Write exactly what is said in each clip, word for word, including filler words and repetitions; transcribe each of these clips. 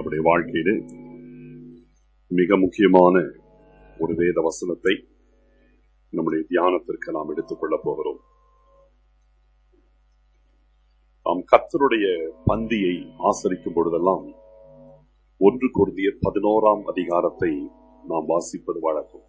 நம்முடைய வாழ்க்கையிலே மிக முக்கியமான ஒரு வேத வசனத்தை நம்முடைய தியானத்திற்கு நாம் எடுத்துக்கொள்ளப் போகிறோம். நாம் கர்த்தருடைய பந்தியை ஆசரிக்கும் பொழுதெல்லாம் ஒன்று கொரிந்தியர் பதினோராம் அதிகாரத்தை நாம் வாசிப்பது வழக்கம்.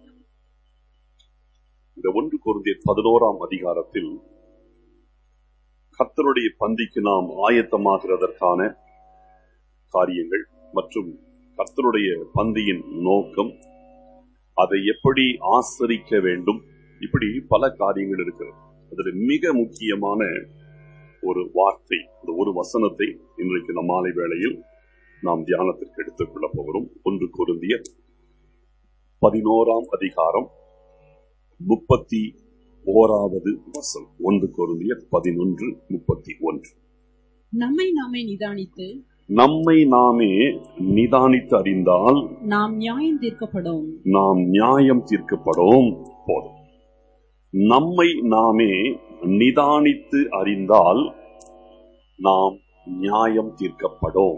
இந்த ஒன்று கொரிந்தியர் பதினோராம் அதிகாரத்தில் கர்த்தருடைய பந்திக்கு நாம் ஆயத்தமாகிறதற்கான காரியங்கள் மற்றும் கர்த்தருடைய பந்தியின் நோக்கம், அதை எப்படி ஆசரிக்க வேண்டும், இப்படி பல காரியங்கள் இருக்கிறது. அதில் மிக முக்கியமான ஒரு வார்த்தை, இந்த ஒரு வசனத்தை இன்றைக்கு நம் மாலை வேளையில் நாம் தியானத்திற்கு எடுத்துக் கொள்ளப் போகிறோம். ஒன்று கொரிந்தியர் பதினோராம் அதிகாரம் முப்பத்தி ஓராவது வசனம். ஒன்று கொரிந்தியர் பதினொன்று முப்பத்தி ஒன்று. நம்மை நாமே நிதானித்து நம்மை நாமே நிதானித்து அறிந்தால் நாம் நியாயம் தீர்க்கப்படும் நாம் நியாயம் தீர்க்கப்படும் போதும். நம்மை நாமே நிதானித்து அறிந்தால் நாம் நியாயம் தீர்க்கப்படும்.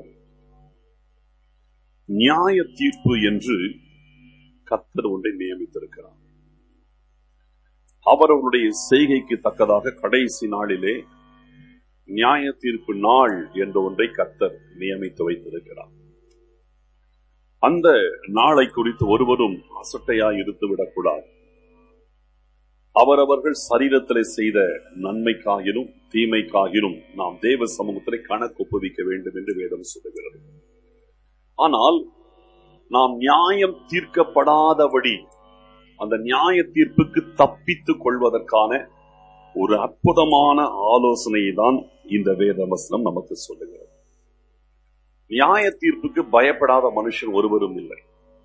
நியாய தீர்ப்பு என்று கர்த்தர் ஒன்றை நியமித்திருக்கிறார். அவரவருடைய செய்கைக்கு தக்கதாக கடைசி நாளிலே நியாய தீர்ப்பு நாள் என்ற ஒன்றை கர்த்தர் நியமித்து வைத்திருக்கிறார். அந்த நாளை குறித்து ஒருவரும் அசட்டையாய் இருந்து விடக்கூடாது. அவரவர்கள் சரீரத்திலே செய்த நன்மைக்காகிலும் தீமைக்காகிலும் நாம் தேவ சமூகத்திலே கணக்கு ஒப்புவிக்க வேண்டும் என்று வேதம் சொல்லுகிறது. ஆனால் நாம் நியாயம் தீர்க்கப்படாதபடி அந்த நியாய தீர்ப்புக்கு தப்பித்துக் கொள்வதற்கான ஒரு அற்புதமான ஆலோசனையை தான் இந்த வேத வசனம் நமக்கு சொல்லுகிறது. நியாய தீர்ப்புக்கு பயப்படாத மனுஷன் ஒருவரும் இல்லை.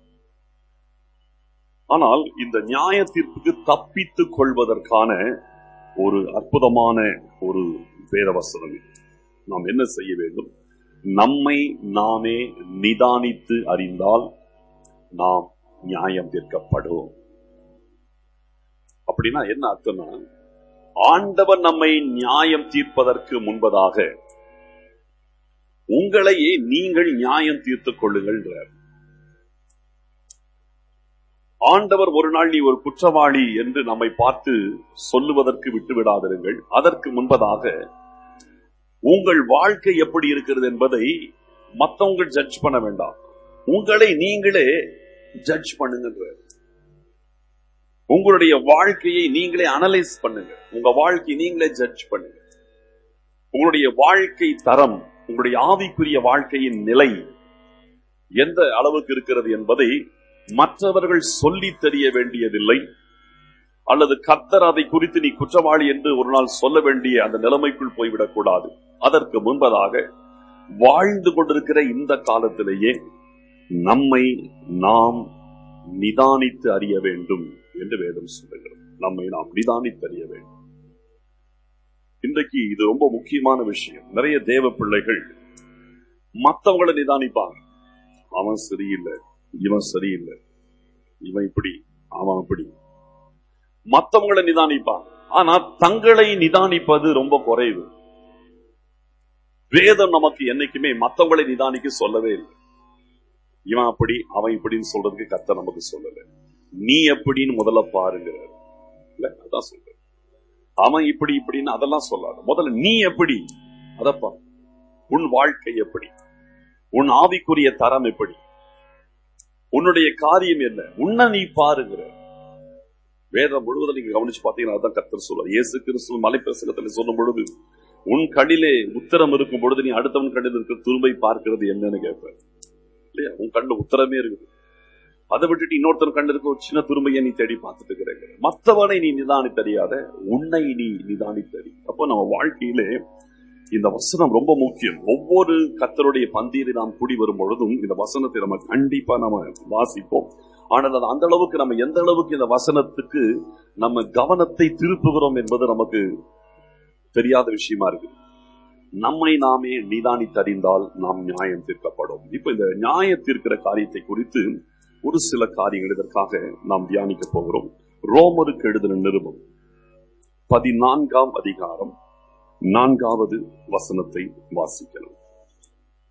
ஆனால் இந்த நியாய தீர்ப்புக்கு தப்பித்துக் கொள்வதற்கான ஒரு அற்புதமான ஒரு வேத வசனம். நாம் என்ன செய்ய வேண்டும்? நம்மை நாமே நிதானித்து அறிந்தால் நாம் நியாயம் தீர்க்கப்படும். அப்படின்னா என்ன அர்த்தம்னா, ஆண்டவர் நம்மை நியாயம் தீர்ப்பதற்கு முன்பதாக உங்களையே நீங்கள் நியாயம் தீர்த்துக் கொள்ளுங்கள். ஆண்டவர் ஒரு நாள் நீ ஒரு குற்றவாளி என்று நம்மை பார்த்து சொல்லுவதற்கு விட்டுவிடாதிருங்கள். அதற்கு முன்பதாக உங்கள் வாழ்க்கை எப்படி இருக்கிறது என்பதை மற்றவங்க ஜட்ஜ் பண்ண வேண்டாம். உங்களை நீங்களே ஜட்ஜ் பண்ணுங்க. உங்களுடைய வாழ்க்கையை நீங்களே அனலைஸ் பண்ணுங்க. உங்க வாழ்க்கையை நீங்களே ஜட்ஜ் பண்ணுங்க. உங்களுடைய வாழ்க்கை தரம், உங்களுடைய ஆவிக்குரிய வாழ்க்கையின் நிலை எந்த அளவுக்கு இருக்கிறது என்பதை மற்றவர்கள் சொல்லி தெரிய வேண்டியதில்லை. அல்லது கர்த்தர் அதை குறித்து நீ குற்றவாளி என்று ஒரு நாள் சொல்ல வேண்டிய அந்த நிலைமைக்குள் போய்விடக் கூடாது. அதற்கு முன்பதாக வாழ்ந்து கொண்டிருக்கிற இந்த காலத்திலேயே நம்மை நாம் நிதானித்து அறிய வேண்டும் என்று வேதம் சொல்லுகிறது. நம்மை நாம் நிதானித்து அறிய வேண்டும். இன்றைக்கு இது ரொம்ப முக்கியமான விஷயம். நிறைய தேவ பிள்ளைகள் மற்றவங்களை நிதானிப்பாங்க. அவன் சரியில்லை, இவன் சரியில்லை, இவன் இப்படி, அவன் அப்படி, மற்றவங்களை நிதானிப்பாங்க. ஆனா தங்களை நிதானிப்பது ரொம்ப குறைவு. வேதம் நமக்கு என்னைக்குமே மற்றவங்களை நிதானிக்க சொல்லவே இல்லை. இவன் அப்படி, அவன் இப்படின்னு சொல்றதுக்கு கர்த்தர் நமக்கு சொல்லல. நீ எப்படின்னு முதல்ல பாருங்கிறார். அதான் சொல்ற. அவன் இப்படி இப்படின்னு அதெல்லாம் சொல்லாது. முதல்ல நீ எப்படி, அதப்பா. உன் வாழ்க்கை எப்படி, உன் ஆவிக்குரிய தரம் எப்படி, உன்னுடைய காரியம் என்ன, உன்னை நீ பாருங்கிற. வேதம் முழுவதும் நீங்க கவனிச்சு பாத்தீங்கன்னா அதான் கர்த்தர் சொல்றார். இயேசு கிறிஸ்து மலைப்பிரசங்கத்தில் சொல்லும் பொழுது, உன் கண்ணிலே உத்தரம் இருக்கும் பொழுது நீ அடுத்தவன் கண்ணில் இருக்கிற துரும்பை பார்க்கிறது என்னன்னு கேட்ப இல்லையா? உன் கண்ணு உத்தரமே இருக்குது. அதை விட்டுட்டு இன்னொருத்தர் கண்டு இருக்க ஒரு சின்ன துரும்பையை நீ தேடி பார்த்துட்டு இருக்கிற. மற்றவனை நீ நிதானித்தறியாத, உன்னை நீ நிதானித்தறி. அப்போ நம்ம வாழ்க்கையிலே இந்த வசனம் ரொம்ப முக்கியம். ஒவ்வொரு கர்த்தருடைய பந்தியிலே நாம் கூடி வரும் பொழுதும் இந்த வசனத்தை நம்ம கண்டிப்பா நம்ம வாசிப்போம். ஆனால் அந்த அளவுக்கு நம்ம எந்த அளவுக்கு இந்த வசனத்துக்கு நம்ம கவனத்தை திருப்புகிறோம் என்பது நமக்கு தெரியாத விஷயமா இருக்கு. நம்மை நாமே நிதானித்தறிந்தால் நாம் நியாயம் தீர்க்கப்படும். இப்ப இந்த நியாய தீர்க்கிற காரியத்தை குறித்து ஒரு சில காரியங்கள் இதற்காக நாம் தியானிக்க போகிறோம். ரோமருக்கு எழுதின நிருபம் பதினான்காம் அதிகாரம் நான்காவது வசனத்தை வாசிக்கலாம்.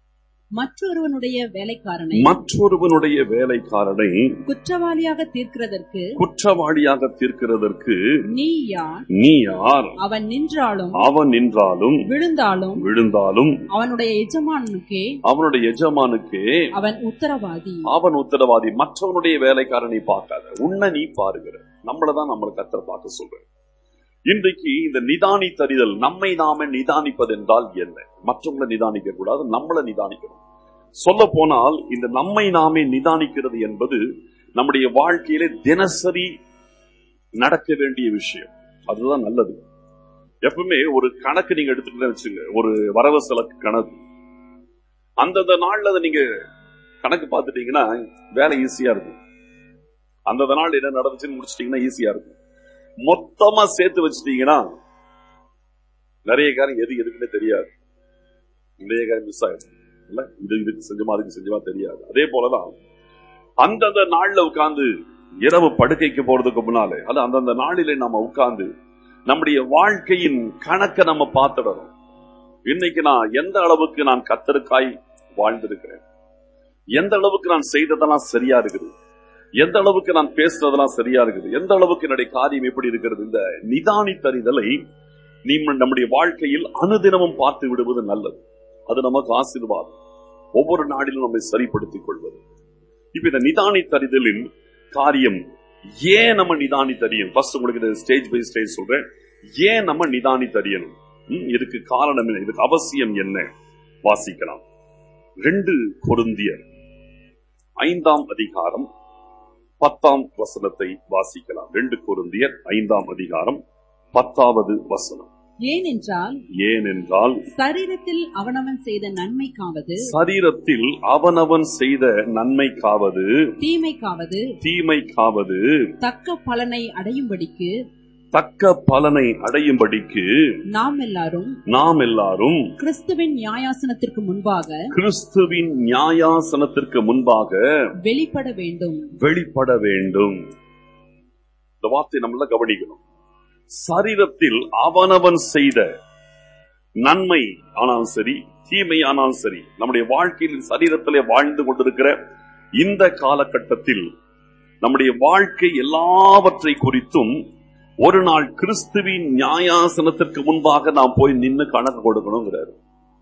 மற்றொருவனுடைய வேலைக்காரனை மற்றொருவனுடைய வேலைக்காரனை குற்றவாளியாக தீர்க்கிறதற்கு குற்றவாளியாக தீர்க்கிறதற்கு நீ யார்? நீ யார்? அவன் நின்றாலும் அவன் நின்றாலும் விழுந்தாலும் விழுந்தாலும் அவனுடைய எஜமானுக்கே அவனுடைய எஜமானுக்கே அவன் உத்தரவாதி. அவன் உத்தரவாதி. மற்றவனுடைய வேலைக்காரனை பார்க்காத, உன்னை நீ பாருகிற. நம்மளதான் நம்மளை கர்த்தர் பார்க்க சொல்ற. இன்றைக்கு இந்த நிதானித்தறிதல், நம்மை நாம நிதானிப்பது என்றால் என்ன? மற்றவங்களை நிதானிக்க கூடாது, நம்மளை நிதானிக்கணும். சொல்ல போனால் இந்த நம்மை நாமே நிதானிக்கிறது என்பது நம்முடைய வாழ்க்கையிலே தினசரி நடக்க வேண்டிய விஷயம். அதுதான் நல்லது. எப்பவுமே ஒரு கணக்கு நீங்க எடுத்துட்டு வச்சுங்க, ஒரு வரவு செலவு கணக்கு. அந்தந்த நாள்ல அதை நீங்க கணக்கு பார்த்துட்டீங்கன்னா வேலை ஈஸியா இருக்கும். அந்தந்த நாள் என்ன நடந்துச்சுன்னு முடிச்சிட்டீங்கன்னா ஈஸியா இருக்கும். மொத்தமா சேர்த்து வச்சுட்டீங்கன்னா நிறைய காரியம் எது எதுக்குன்னே தெரியாது. நிறைய காரியம் மிஸ் ஆயிடும். இல்ல, இது இதுக்கு செஞ்சமா அதுக்கு செஞ்சமா தெரியாது. அதே போலதான் அந்தந்த நாள்ல உட்கார்ந்து இரவு படுக்கைக்கு போறதுக்கு முன்னாலே அது அந்தந்த நாளிலே நாம உட்கார்ந்து நம்முடைய வாழ்க்கையின் கணக்கை நம்ம பார்த்துடணும். இன்னைக்கு நான் எந்த அளவுக்கு நான் கர்த்தருக்காய் வாழ்ந்திருக்கிறேன், எந்த அளவுக்கு நான் செய்ததெல்லாம் சரியா இருக்குது, எந்த அளவுக்கு நான் பேசுறதெல்லாம் சரியா இருக்குது, எந்த அளவுக்கு என்னுடைய காரியம் எப்படி இருக்கிறது. இந்த நிதானித்தறிதலை நீ நம்முடைய வாழ்க்கையில் அனுதினமும் பார்த்து விடுவது நல்லது. அது நமக்கு ஆசீர்வாதம். ஒவ்வொரு நாளிலும் நம்மை சரிப்படுத்திக் கொள்வது. இப்ப இந்த நிதானித்தறிதலின் காரியம் ஏன் நம்ம நிதானித்தறியணும்? ஃபர்ஸ்ட் உங்களுக்கு ஸ்டேஜ் பை ஸ்டேஜ் சொல்றேன். ஏன் நம்ம நிதானித்தறியணும், இதுக்கு காரணம் என்ன, இதுக்கு அவசியம் என்ன? வாசிக்கலாம். ரெண்டு கொரிந்தியர் ஐந்தாம் அதிகாரம் பத்தாம் வசனத்தை வாசிக்கலாம். ரெண்டு கொரிந்தியர் ஐந்தாம் அதிகாரம் பத்தாவது வசனம். ஏனென்றால் ஏனென்றால் சரீரத்தில் அவனவன் செய்த நன்மைக்காவது சரீரத்தில் அவனவன் செய்த நன்மைக்காவது தீமைக்காவது தீமைக்காவது தக்க பலனை அடையும்படிக்கு தக்க பலனை அடையும்படிக்கு நாம் எல்லாரும் நாம் எல்லாரும் கிறிஸ்துவின் நியாயாசனத்திற்கு முன்பாக கிறிஸ்துவின் நியாயாசனத்திற்கு முன்பாக வெளிப்பட வேண்டும் வெளிப்பட வேண்டும். இந்த வார்த்தை நம்மள கவனிக்கணும். சரீரத்தில் அவனவன் செய்த நன்மை ஆனாலும் சரி, தீமை ஆனாலும் சரி, நம்முடைய வாழ்க்கையில் சரீரத்திலே வாழ்ந்து கொண்டிருக்கிற இந்த காலகட்டத்தில் நம்முடைய வாழ்க்கை எல்லாவற்றை குறித்தும் ஒரு நாள் கிறிஸ்துவின் நியாயாசனத்திற்கு முன்பாக நாம் போய் நின்று கணக்கு கொடுக்கணுங்கிறாரு.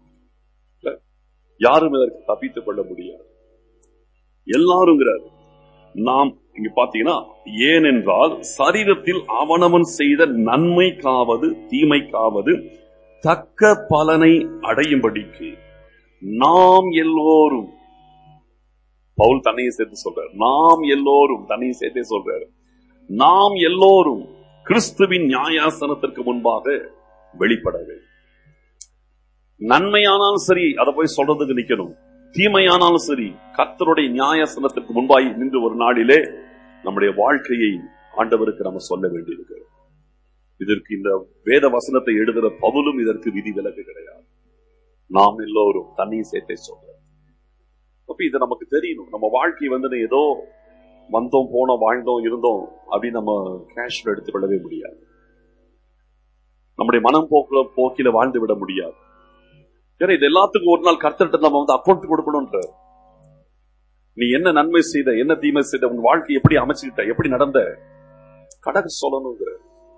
யாரும் இதற்கு தப்பித்துக் கொள்ள முடியாது. எல்லாருங்கிறாரு. நாம் இங்க பாத்தீங்கன்னா, ஏனென்றால் சரீரத்தில் அவனவன் செய்த நன்மைக்காவது தீமைக்காவது தக்க பலனை அடையும்படிக்கு நாம் எல்லோரும், பவுல் தன்னையை சேர்த்து சொல்றார், நாம் எல்லோரும் தன்னையை சேர்த்தே சொல்றாரு, நாம் எல்லோரும் கிறிஸ்துவின் நியாயாசனத்திற்கு முன்பாக வெளிப்பட வேண்டும். நன்மையானாலும் சரி அதை போய் சொல்றதுக்கு நிக்கணும், தீமையானாலும் சரி கர்த்தருடைய நியாயாசனத்திற்கு முன்பாய் நின்று ஒரு நாளிலே நம்முடைய வாழ்க்கையை ஆண்டவருக்கு நம்ம சொல்ல வேண்டியிருக்கு. இதற்கு இந்த வேத வசனத்தை எழுதுகிற பவுலும் இதற்கு விதி விலக்கு கிடையாது. நாம் எல்லோரும் தண்ணி சேர்த்தே சொல்ற. அப்ப இது நமக்கு தெரியணும். நம்ம வாழ்க்கை வந்து ஏதோ வந்தோம் போனோம் வாழ்ந்தோம் இருந்தோம் அப்படின்னு நம்ம கேஷ்ல எடுத்துக் கொள்ளவே முடியாது. நம்முடைய மனம் போக்குல போக்கில வாழ்ந்து விட முடியாது. ஏன்னா இது எல்லாத்துக்கும் ஒரு நாள் கர்த்தர்கிட்ட நம்ம வந்து அக்கௌண்ட் கொடுக்கணும்ன்ற. நீ என்ன நன்மை செய்த, என்ன தீமை செய்த, உன் வாழ்க்கை எப்படி அமைச்சுக்கிட்ட, எப்படி நடந்த, கணக்கு சொல்லணுங்கிற.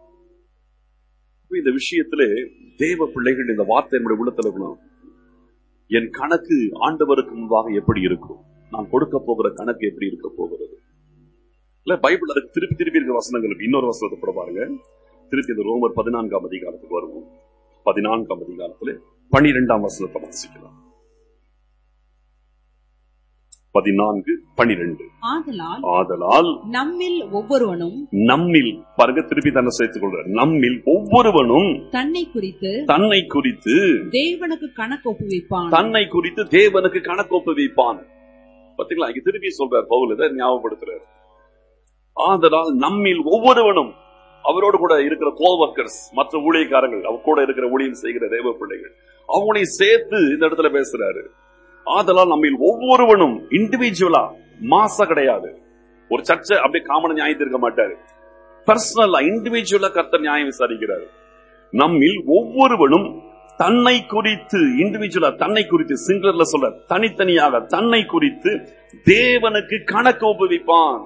இந்த விஷயத்திலே தேவ பிள்ளைகள் இந்த வார்த்தை நம்முடைய உள்ளத்துல இருக்கணும். என் கணக்கு ஆண்டவருக்கு முன்பாக எப்படி இருக்கும், நான் கொடுக்க போகிற கணக்கு எப்படி இருக்க போகிறது. இல்ல பைபிள் அதுக்கு திருப்பி திருப்பி இருக்க வசனங்களுக்கு இன்னொரு வசனத்தை கூட பாருங்க. திருப்பி இந்த ரோமர் பதினான்காம் அதிகாரத்துக்கு வருவோம். பதினான்காம் அதிகாரத்துல பனிரெண்டாம் வசனத்தை வாசிக்கலாம். பதினான்கு பனிரெண்டு. ஆதலால் ஆதலால் நம்மில் ஒவ்வொருவனும் நம்மில் பாருங்க, திருப்பி தன்னை சேர்த்துக் கொள்றார். நம்மில் ஒவ்வொருவனும் தன்னை குறித்து தன்னை குறித்து தேவனுக்கு கணக்கு ஒப்புவிப்பான். தன்னை குறித்து தேவனுக்கு கணக்கு ஒப்புவிப்பான். பாத்தீங்களா, இங்க திருப்பி சொல்றார் பவுல், இதை ஞாபகப்படுத்துறார். ஆதலால் நம்மில் ஒவ்வொருவனும், அவரோடு கூட இருக்கிற கோவர்க்கர்ஸ், மற்ற ஊழியக்காரங்கள், அவர் கூட இருக்கிற ஊழியம் செய்கிற தேவ பிள்ளைகள், அவங்களை சேர்த்து இந்த இடத்துல பேசுறாரு. ஆதலால் நம்மில் ஒவ்வொருவனும் இண்டிவிஜுவலா, மாசா கிடையாது. ஒரு சர்ச்சை அப்படியே காமன் நியாயத்தை இருக்க மாட்டாரு. பர்சனலா இண்டிவிஜுவலா கர்த்தர் நியாயம் விசாரிக்கிறார். நம்மில் ஒவ்வொருவனும் தன்னை குறித்து இண்டிவிஜுவலா தன்னை குறித்து சிங்குலர்ல சொல்ற தனித்தனியாக தன்னை குறித்து தேவனுக்கு கணக்கு ஒப்புவிப்பான்.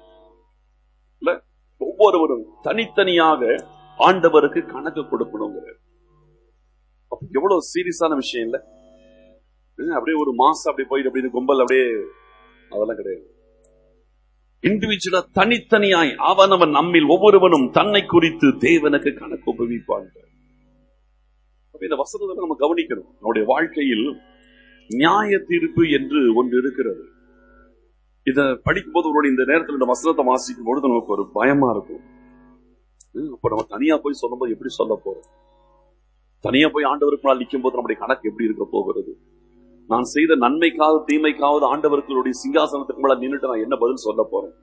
ஒவ்வொருவரும் தனித்தனியாக ஆண்டவருக்கு கணக்கு கொடுக்கணுங்கிற எவ்வளவு சீரியஸான விஷயம் இல்ல. அப்படியே ஒரு மாசம் அப்படி போயிட்டு அப்படி கும்பல் அப்படியே அதெல்லாம் கிடையாது. இண்டிவிஜுவலா தனித்தனியாய் அவனவன் நம்மில் ஒவ்வொருவனும் தன்னை குறித்து தேவனுக்கு கணக்கு ஒப்புவிப்பான். இந்த வசனத்தை நம்ம கவனிக்கணும். நம்முடைய வாழ்க்கையில் நியாய தீர்ப்பு என்று ஒன்று இருக்கிறது. இத படிக்கும் போது ஒரு இந்த நேரத்தில் இந்த வசனத்தை வாசிக்கும் பொழுது நமக்கு ஒரு பயமா இருக்கும். அப்ப நம்ம தனியா போய் சொல்லும் போது எப்படி சொல்ல போறோம்? தனியா போய் ஆண்டவருக்கு நாள் நிற்கும் போது நம்முடைய கணக்கு எப்படி இருக்க போகிறது? நான் செய்த நன்மைக்காவது தீமைக்காவது ஆண்டவர்களுடைய சிங்காசனத்துக்கு மேல நின்றுட்டு நான் என்ன பதில் சொல்ல போறேன்?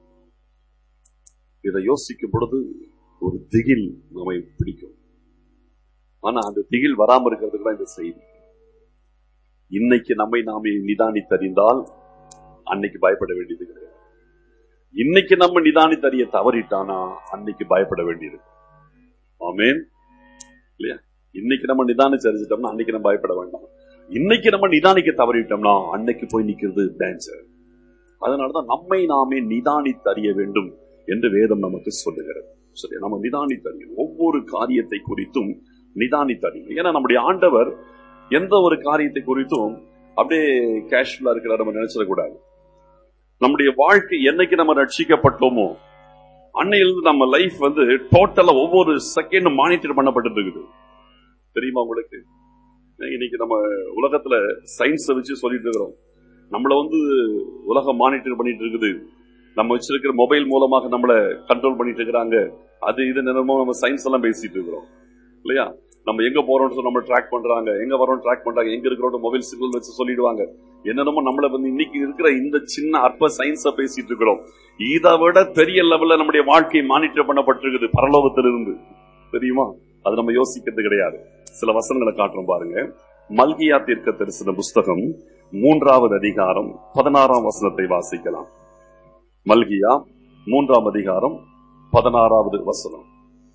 இதை யோசிக்கும் பொழுது ஒரு திகில் நம்மை பிடிக்கும். ஆனா அந்த திகில் வராம இருக்கிறதுக்கு தான் இந்த செய்தி. இன்னைக்கு நம்மை நாமே நிதானித்தறிந்தால் அன்னைக்கு பயப்பட வேண்டியது கிடையாது. இன்னைக்கு நம்ம நிதானித்தறிய தவறிட்டானா அன்னைக்கு பயப்பட வேண்டியது. ஆமென் இல்லையா? இன்னைக்கு நம்ம நிதானிச்சு அறிஞ்சிட்டோம்னா அன்னைக்கு நம்ம பயப்பட வேண்டாம். இன்னைக்கு நம்ம நிதானிக்க தவறிட்டோம்னா அன்னைக்கு போய் நிக்கிறது டேஞ்சர். அதனாலதான் நம்மை நாமே நிதானித்தறிய வேண்டும் என்று வேதம் நமக்கு சொல்லுகிறது. சரி, நம்ம நிதானித்தறியும் ஒவ்வொரு காரியத்தை குறித்தும் நிதானித்தறியும். ஏன்னா நம்முடைய ஆண்டவர் எந்த ஒரு காரியத்தை குறித்தும் அப்படியே கேஷுவலா இருக்கிற நம்ம நினைச்சிடக்கூடாது. நம்முடைய வாழ்க்கை என்னைக்கு நம்ம ரட்சிக்கப்பட்டோமோ அன்னையிலிருந்து நம்ம லைஃப் வந்து டோட்டலா ஒவ்வொரு செகண்டும் மானிட்டர் பண்ணப்பட்டு இருக்குது. தெரியுமா உங்களுக்கு? இன்னைக்கு நம்ம உலகத்துல சயின்ஸை வச்சு சொல்லிட்டு இருக்கிறோம். நம்மள வந்து உலகம் மானிட்டர் பண்ணிட்டு இருக்குது. நம்ம வச்சிருக்கிற மொபைல் மூலமாக நம்மள கண்ட்ரோல் பண்ணிட்டு இருக்கிறாங்க. அது இது நேரமும் நம்ம சயின்ஸ் எல்லாம் பேசிட்டு இருக்கிறோம் இல்லையா? நம்ம எங்க போறோம்னு சொல்லி நம்ம ட்ராக் பண்றாங்க, எங்க வரோம் ட்ராக் பண்றாங்க, எங்க இருக்கிறோம் மொபைல் சிக்னல் வச்சு சொல்லிடுவாங்க. என்னென்னமோ நம்மள வந்து இன்னைக்கு இருக்கிற இந்த சின்ன அற்ப சயின்ஸ பேசிட்டு இருக்கிறோம். இதை விட பெரிய லெவல்ல நம்முடைய வாழ்க்கை மானிட்டர் பண்ணப்பட்டிருக்குது பரலோகத்திலிருந்து. தெரியுமா? அது நம்ம யோசிக்கிறது கிடையாது. சில வசனங்களை காட்டுறோம் பாருங்க. மல்கியா தீர்க்க தரிசன புஸ்தகம் மூன்றாவது அதிகாரம் பதினாறாம் வசனத்தை வாசிக்கலாம். மல்கியா மூன்றாம் அதிகாரம் பதினாறாவது வசனம்.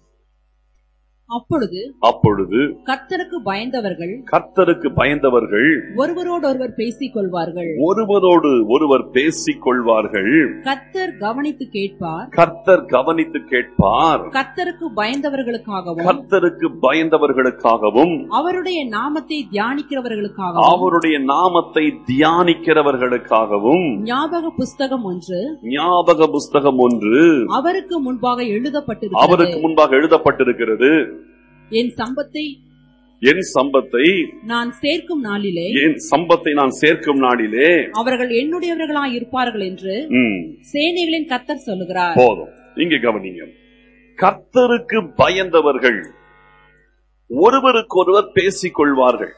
அப்பொழுது அப்பொழுது கர்த்தருக்கு பயந்தவர்கள் கர்த்தருக்கு பயந்தவர்கள் ஒருவரோடு ஒருவர் பேசிக் கொள்வார்கள் ஒருவரோடு ஒருவர் பேசிக் கொள்வார்கள் கர்த்தர் கவனித்து கேட்பார் கர்த்தர் கவனித்து கேட்பார் கர்த்தருக்கு பயந்தவர்களுக்காகவும் கர்த்தருக்கு பயந்தவர்களுக்காகவும் அவருடைய நாமத்தை தியானிக்கிறவர்களுக்காகவும் அவருடைய நாமத்தை தியானிக்கிறவர்களுக்காகவும் ஞாபக புஸ்தகம் ஒன்று ஞாபக புஸ்தகம் ஒன்று அவருக்கு முன்பாக எழுதப்பட்டிருக்கிறது அவருக்கு முன்பாக எழுதப்பட்டிருக்கிறது. என் சம்பத்தை என் சம்பத்தை நான் சேர்க்கும் நாளிலே என் சம்பத்தை நான் சேர்க்கும் நாளிலே அவர்கள் என்னுடையவர்களாய் இருப்பார்கள் என்று சேனைகளின் கர்த்தர் சொல்லுகிறார். போதும், இங்கே கவனிங்க. கர்த்தருக்கு பயந்தவர்கள் ஒருவருக்கொருவர் பேசிக் கொள்வார்கள்.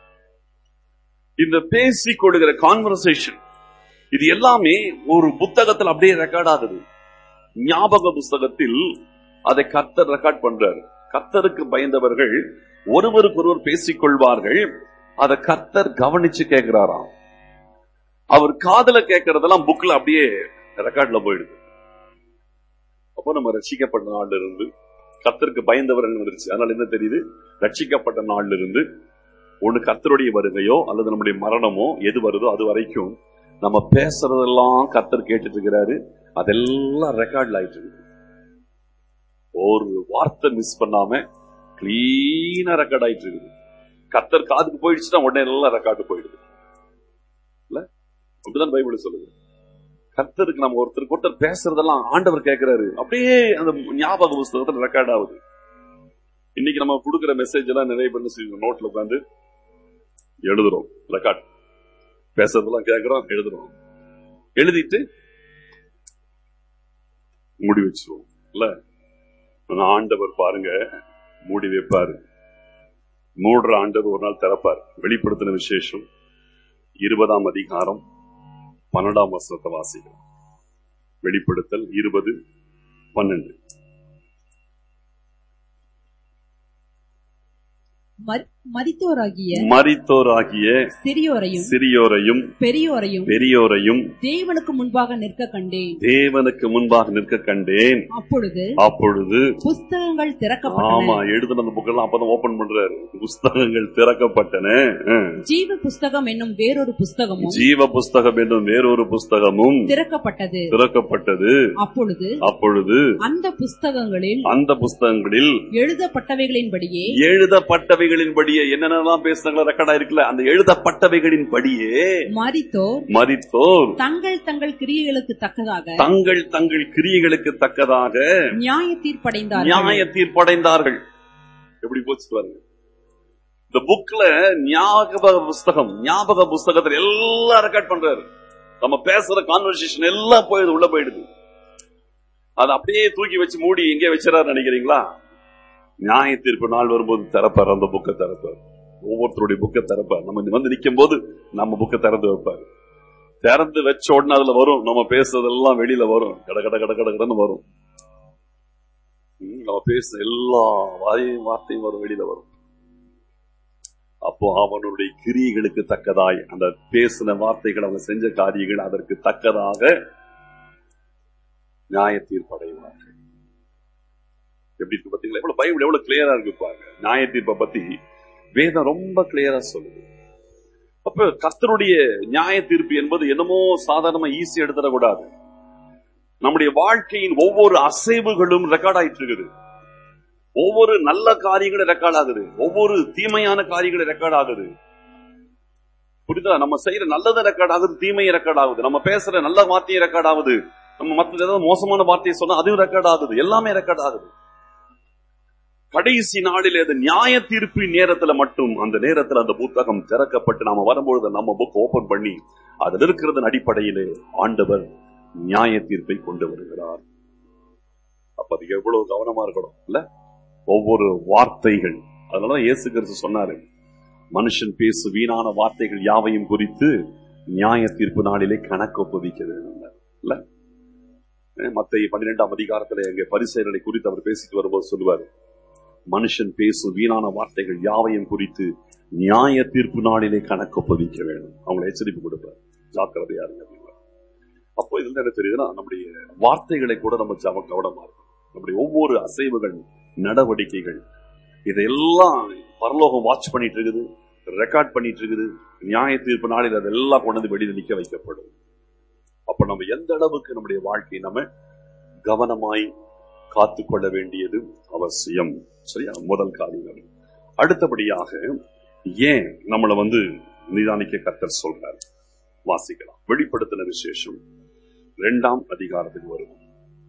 இந்த பேசிக் கொள்கிற கான்வர்சேஷன் இது எல்லாமே ஒரு புத்தகத்தில் அப்படியே ரெக்கார்ட் ஆகுது. ஞாபக புஸ்தகத்தில் அதை கர்த்தர் ரெக்கார்ட் பண்றாரு. கர்த்தருக்கு பயந்தவர்கள் ஒருவருக்கு ஒருவர் பேசிக் கொள்வார்கள். அதை கர்த்தர் கவனிச்சு கேட்கிறாராம். அவர் காதுல கேட்கறதெல்லாம் புக்ல அப்படியே ரெக்கார்ட்ல போயிடுது. அப்போ நம்ம ரட்சிக்கப்பட்ட நாள்ல இருந்து கர்த்தருக்கு பயந்தவர்கள் வந்துருச்சு. அதனால என்ன தெரியுது? ரட்சிக்கப்பட்ட நாள்ல இருந்து ஒண்ணு கர்த்தருடைய வருகையோ அல்லது நம்முடைய மரணமோ எது வருதோ அது வரைக்கும் நம்ம பேசுறதெல்லாம் கர்த்தர் கேட்டுட்டு இருக்கிறாரு. அதெல்லாம் ரெக்கார்ட்ல ஆயிட்டு இருக்கு. ஒரு வார்த்தை மிஸ் பண்ணாம கிளீனா ரெக்கார்ட் ஆயிட்டு இருக்குது. கர்த்தர் காதுக்கு போயிடுச்சுன்னா உடனே எல்லாம் ரெக்கார்டு போயிடுது. இல்ல அப்படிதான் பைபிள் சொல்லுது. கர்த்தருக்கு நம்ம ஒருத்தருக்கு ஒருத்தர் பேசுறதெல்லாம் ஆண்டவர் கேட்கிறாரு. அப்படியே அந்த ஞாபக புஸ்தகத்துல ரெக்கார்ட் ஆகுது. இன்னைக்கு நம்ம கொடுக்கிற மெசேஜ் எல்லாம் நிறைய பேர் செய்யணும். நோட்ல உட்காந்து எழுதுறோம், ரெக்கார்ட் பேசுறதெல்லாம் கேட்கிறோம், எழுதுறோம். எழுதிட்டு மூடி வச்சிருவோம். இல்ல ஆண்டவர் பாருங்க மூடி வைப்பாரு. மூடுற ஆண்டவர் ஒரு நாள் திறப்பார். வெளிப்படுத்தின விசேஷம் இருபதாம் அதிகாரம் பன்னெண்டாம் வசனத்தை வாசிக்கிறோம். வெளிப்படுத்தல் இருபது பன்னெண்டு. மரித்தோராகிய மரித்தோராகிய சிறியோரையும் சிறியோரையும் பெரியோரையும் பெரியோரையும் தேவனுக்கு முன்பாக நிற்க கண்டேன். தேவனுக்கு முன்பாக நிற்க கண்டேன். அப்பொழுது அப்பொழுது புஸ்தகங்கள் திறக்கப்பட்டன. ஆமா, எழுதின அந்த புக்கெல்லாம் அப்பதான் ஓபன் பண்றாரு. புஸ்தகங்கள் திறக்கப்பட்டன. ஜீவ புஸ்தகம் என்னும் வேறொரு புஸ்தகமும் ஜீவ புஸ்தகம் என்னும் வேறொரு புஸ்தகமும் திறக்கப்பட்டது. திறக்கப்பட்டது. அப்பொழுது அப்பொழுது அந்த புஸ்தகங்களில் அந்த புஸ்தகங்களில் எழுதப்பட்டவைகளின்படியே எழுதப்பட்டவைகளின்படியே என்னென்னலாம் பேசுறாங்களோ ரெக்கார்ட் ஆயிருக்குல்ல, அந்த எழுதப்பட்டவைகளின் படியே மரித்தோர் மரித்தோர் தங்கள் தங்கள் கிரியைகளுக்கு தக்கதாக தங்கள் தங்கள் கிரியைகளுக்கு தக்கதாக நியாய தீர்ப்படைந்தார்கள் நியாய தீர்ப்படைந்தார்கள். எப்படி போச்சு பாருங்க. இந்த புக்ல ஞாபக புஸ்தகம் ஞாபக புஸ்தகத்தில் எல்லாம் ரெக்கார்ட் பண்றாரு. நம்ம பேசுற கான்வர்சேஷன் எல்லாம் போயிடுது, உள்ள போயிடுது. அதை அப்படியே தூக்கி வச்சு மூடி எங்கே வச்சாரு நினைக்கிறீங்களா? நியாய தீர்ப்பு நாள் வரும்போது திறப்பார், அந்த புக்கை திறப்பார். ஒவ்வொருத்தருடைய புக்கை திறப்பார். நம்ம வந்து நிக்கும் போது நம்ம புக்கை திறந்து வைப்பார். திறந்து வச்ச உடனே அதுல வரும், நம்ம பேசுறதெல்லாம் வெளியில வரும், கட கட கட கடன்னு வரும். நம்ம பேச எல்லா வாயும் வார்த்தையும் வரும், வெளியில வரும். அப்போ அவனுடைய கிரியைகளுக்கு தக்கதாய் அந்த பேசின வார்த்தைகள், அவங்க செஞ்ச காரியங்கள் அதற்கு தக்கதாக நியாய தீர்ப்படைவார்கள். எப்படி இருக்கு பாத்தீங்களா? எவ்வளவு பைபிள் எவ்வளவு கிளியரா இருக்கு பாருங்க. நியாய தீர்ப்பை பத்தி வேதம் ரொம்ப கிளியரா சொல்லுது. அப்ப கர்த்தருடைய நியாய தீர்ப்பு என்பது என்னமோ சாதாரணமா ஈஸி எடுத்துடக்கூடாது. நம்முடைய வாழ்க்கையின் ஒவ்வொரு அசைவுகளும் ரெக்கார்ட் ஆயிட்டு இருக்குது. ஒவ்வொரு நல்ல காரியங்களும் ரெக்கார்ட் ஆகுது, ஒவ்வொரு தீமையான காரியங்களும் ரெக்கார்ட் ஆகுது. புரியுதா? நம்ம செய்யற நல்லதை ரெக்கார்ட் ஆகுது, தீமையை ரெக்கார்ட் ஆகுது. நம்ம பேசுற நல்ல வார்த்தையை ரெக்கார்ட் ஆகுது, நம்ம மற்ற ஏதாவது மோசமான வார்த்தையை சொன்னா அதுவும் ரெக்கார்ட் ஆகுது. எல்லாமே ரெக்கார்ட் ஆகுது. கடைசி நாளில் அது நியாய தீர்ப்பின் நேரத்துல மட்டும், அந்த நேரத்தில் அந்த புத்தகம் திறக்கப்பட்டு நாம வரும்பொழுது நம்ம புக் ஓபன் பண்ணி அதில் இருக்கிறதன் அடிப்படையிலே ஆண்டவர் நியாய தீர்ப்பை கொண்டு வருகிறார். அப்ப அது எவ்வளவு கவனமா இருக்கணும் இல்ல? ஒவ்வொரு வார்த்தைகள். அதனால இயேசு கிறிஸ்து சொன்னாரு, மனுஷன் பேசு வீணான வார்த்தைகள் யாவையும் குறித்து நியாய தீர்ப்பு நாளிலே கணக்கு ஒப்புவிக்க வேண்டும் இல்ல? மத்தேயு பன்னிரெண்டாம் அதிகாரத்துல எங்க பரிசேயர்களை குறித்து அவர் பேசிட்டு வரும்போது சொல்லுவார், மனுஷன் பேசும் வீணான வார்த்தைகள் யாவையும் குறித்து நியாய தீர்ப்பு நாளிலே கணக்கு ஒப்புவிக்க வேண்டும். அவங்களை எச்சரிப்பு கொடுப்பார், ஜாக்கிரதையா இருங்க. அப்போ இதுல என்ன தெரியுதுன்னா, நம்முடைய வார்த்தைகளை கூட நம்ம ஜாம கவனமா இருக்கும். நம்முடைய ஒவ்வொரு அசைவுகள், நடவடிக்கைகள், இதையெல்லாம் பரலோகம் வாட்ச் பண்ணிட்டு இருக்குது, ரெக்கார்ட் பண்ணிட்டு இருக்குது. நியாய தீர்ப்பு நாளில் அதெல்லாம் கொண்டு வந்து வெளியில நிக்க வைக்கப்படும். அப்ப நம்ம எந்த அளவுக்கு நம்முடைய வாழ்க்கையை நம்ம கவனமாய் காத்துக்கொள்ள வேண்டியது அவசியம். சரியா? முதல் காரியம். அடுத்தபடியாக ஏன் நம்மளை வந்து நிதானிக்க கர்த்தர் சொல்றார், வாசிக்கலாம். வெளிப்படுத்தின விசேஷம் இரண்டாம் அதிகாரத்துக்கு வரும்.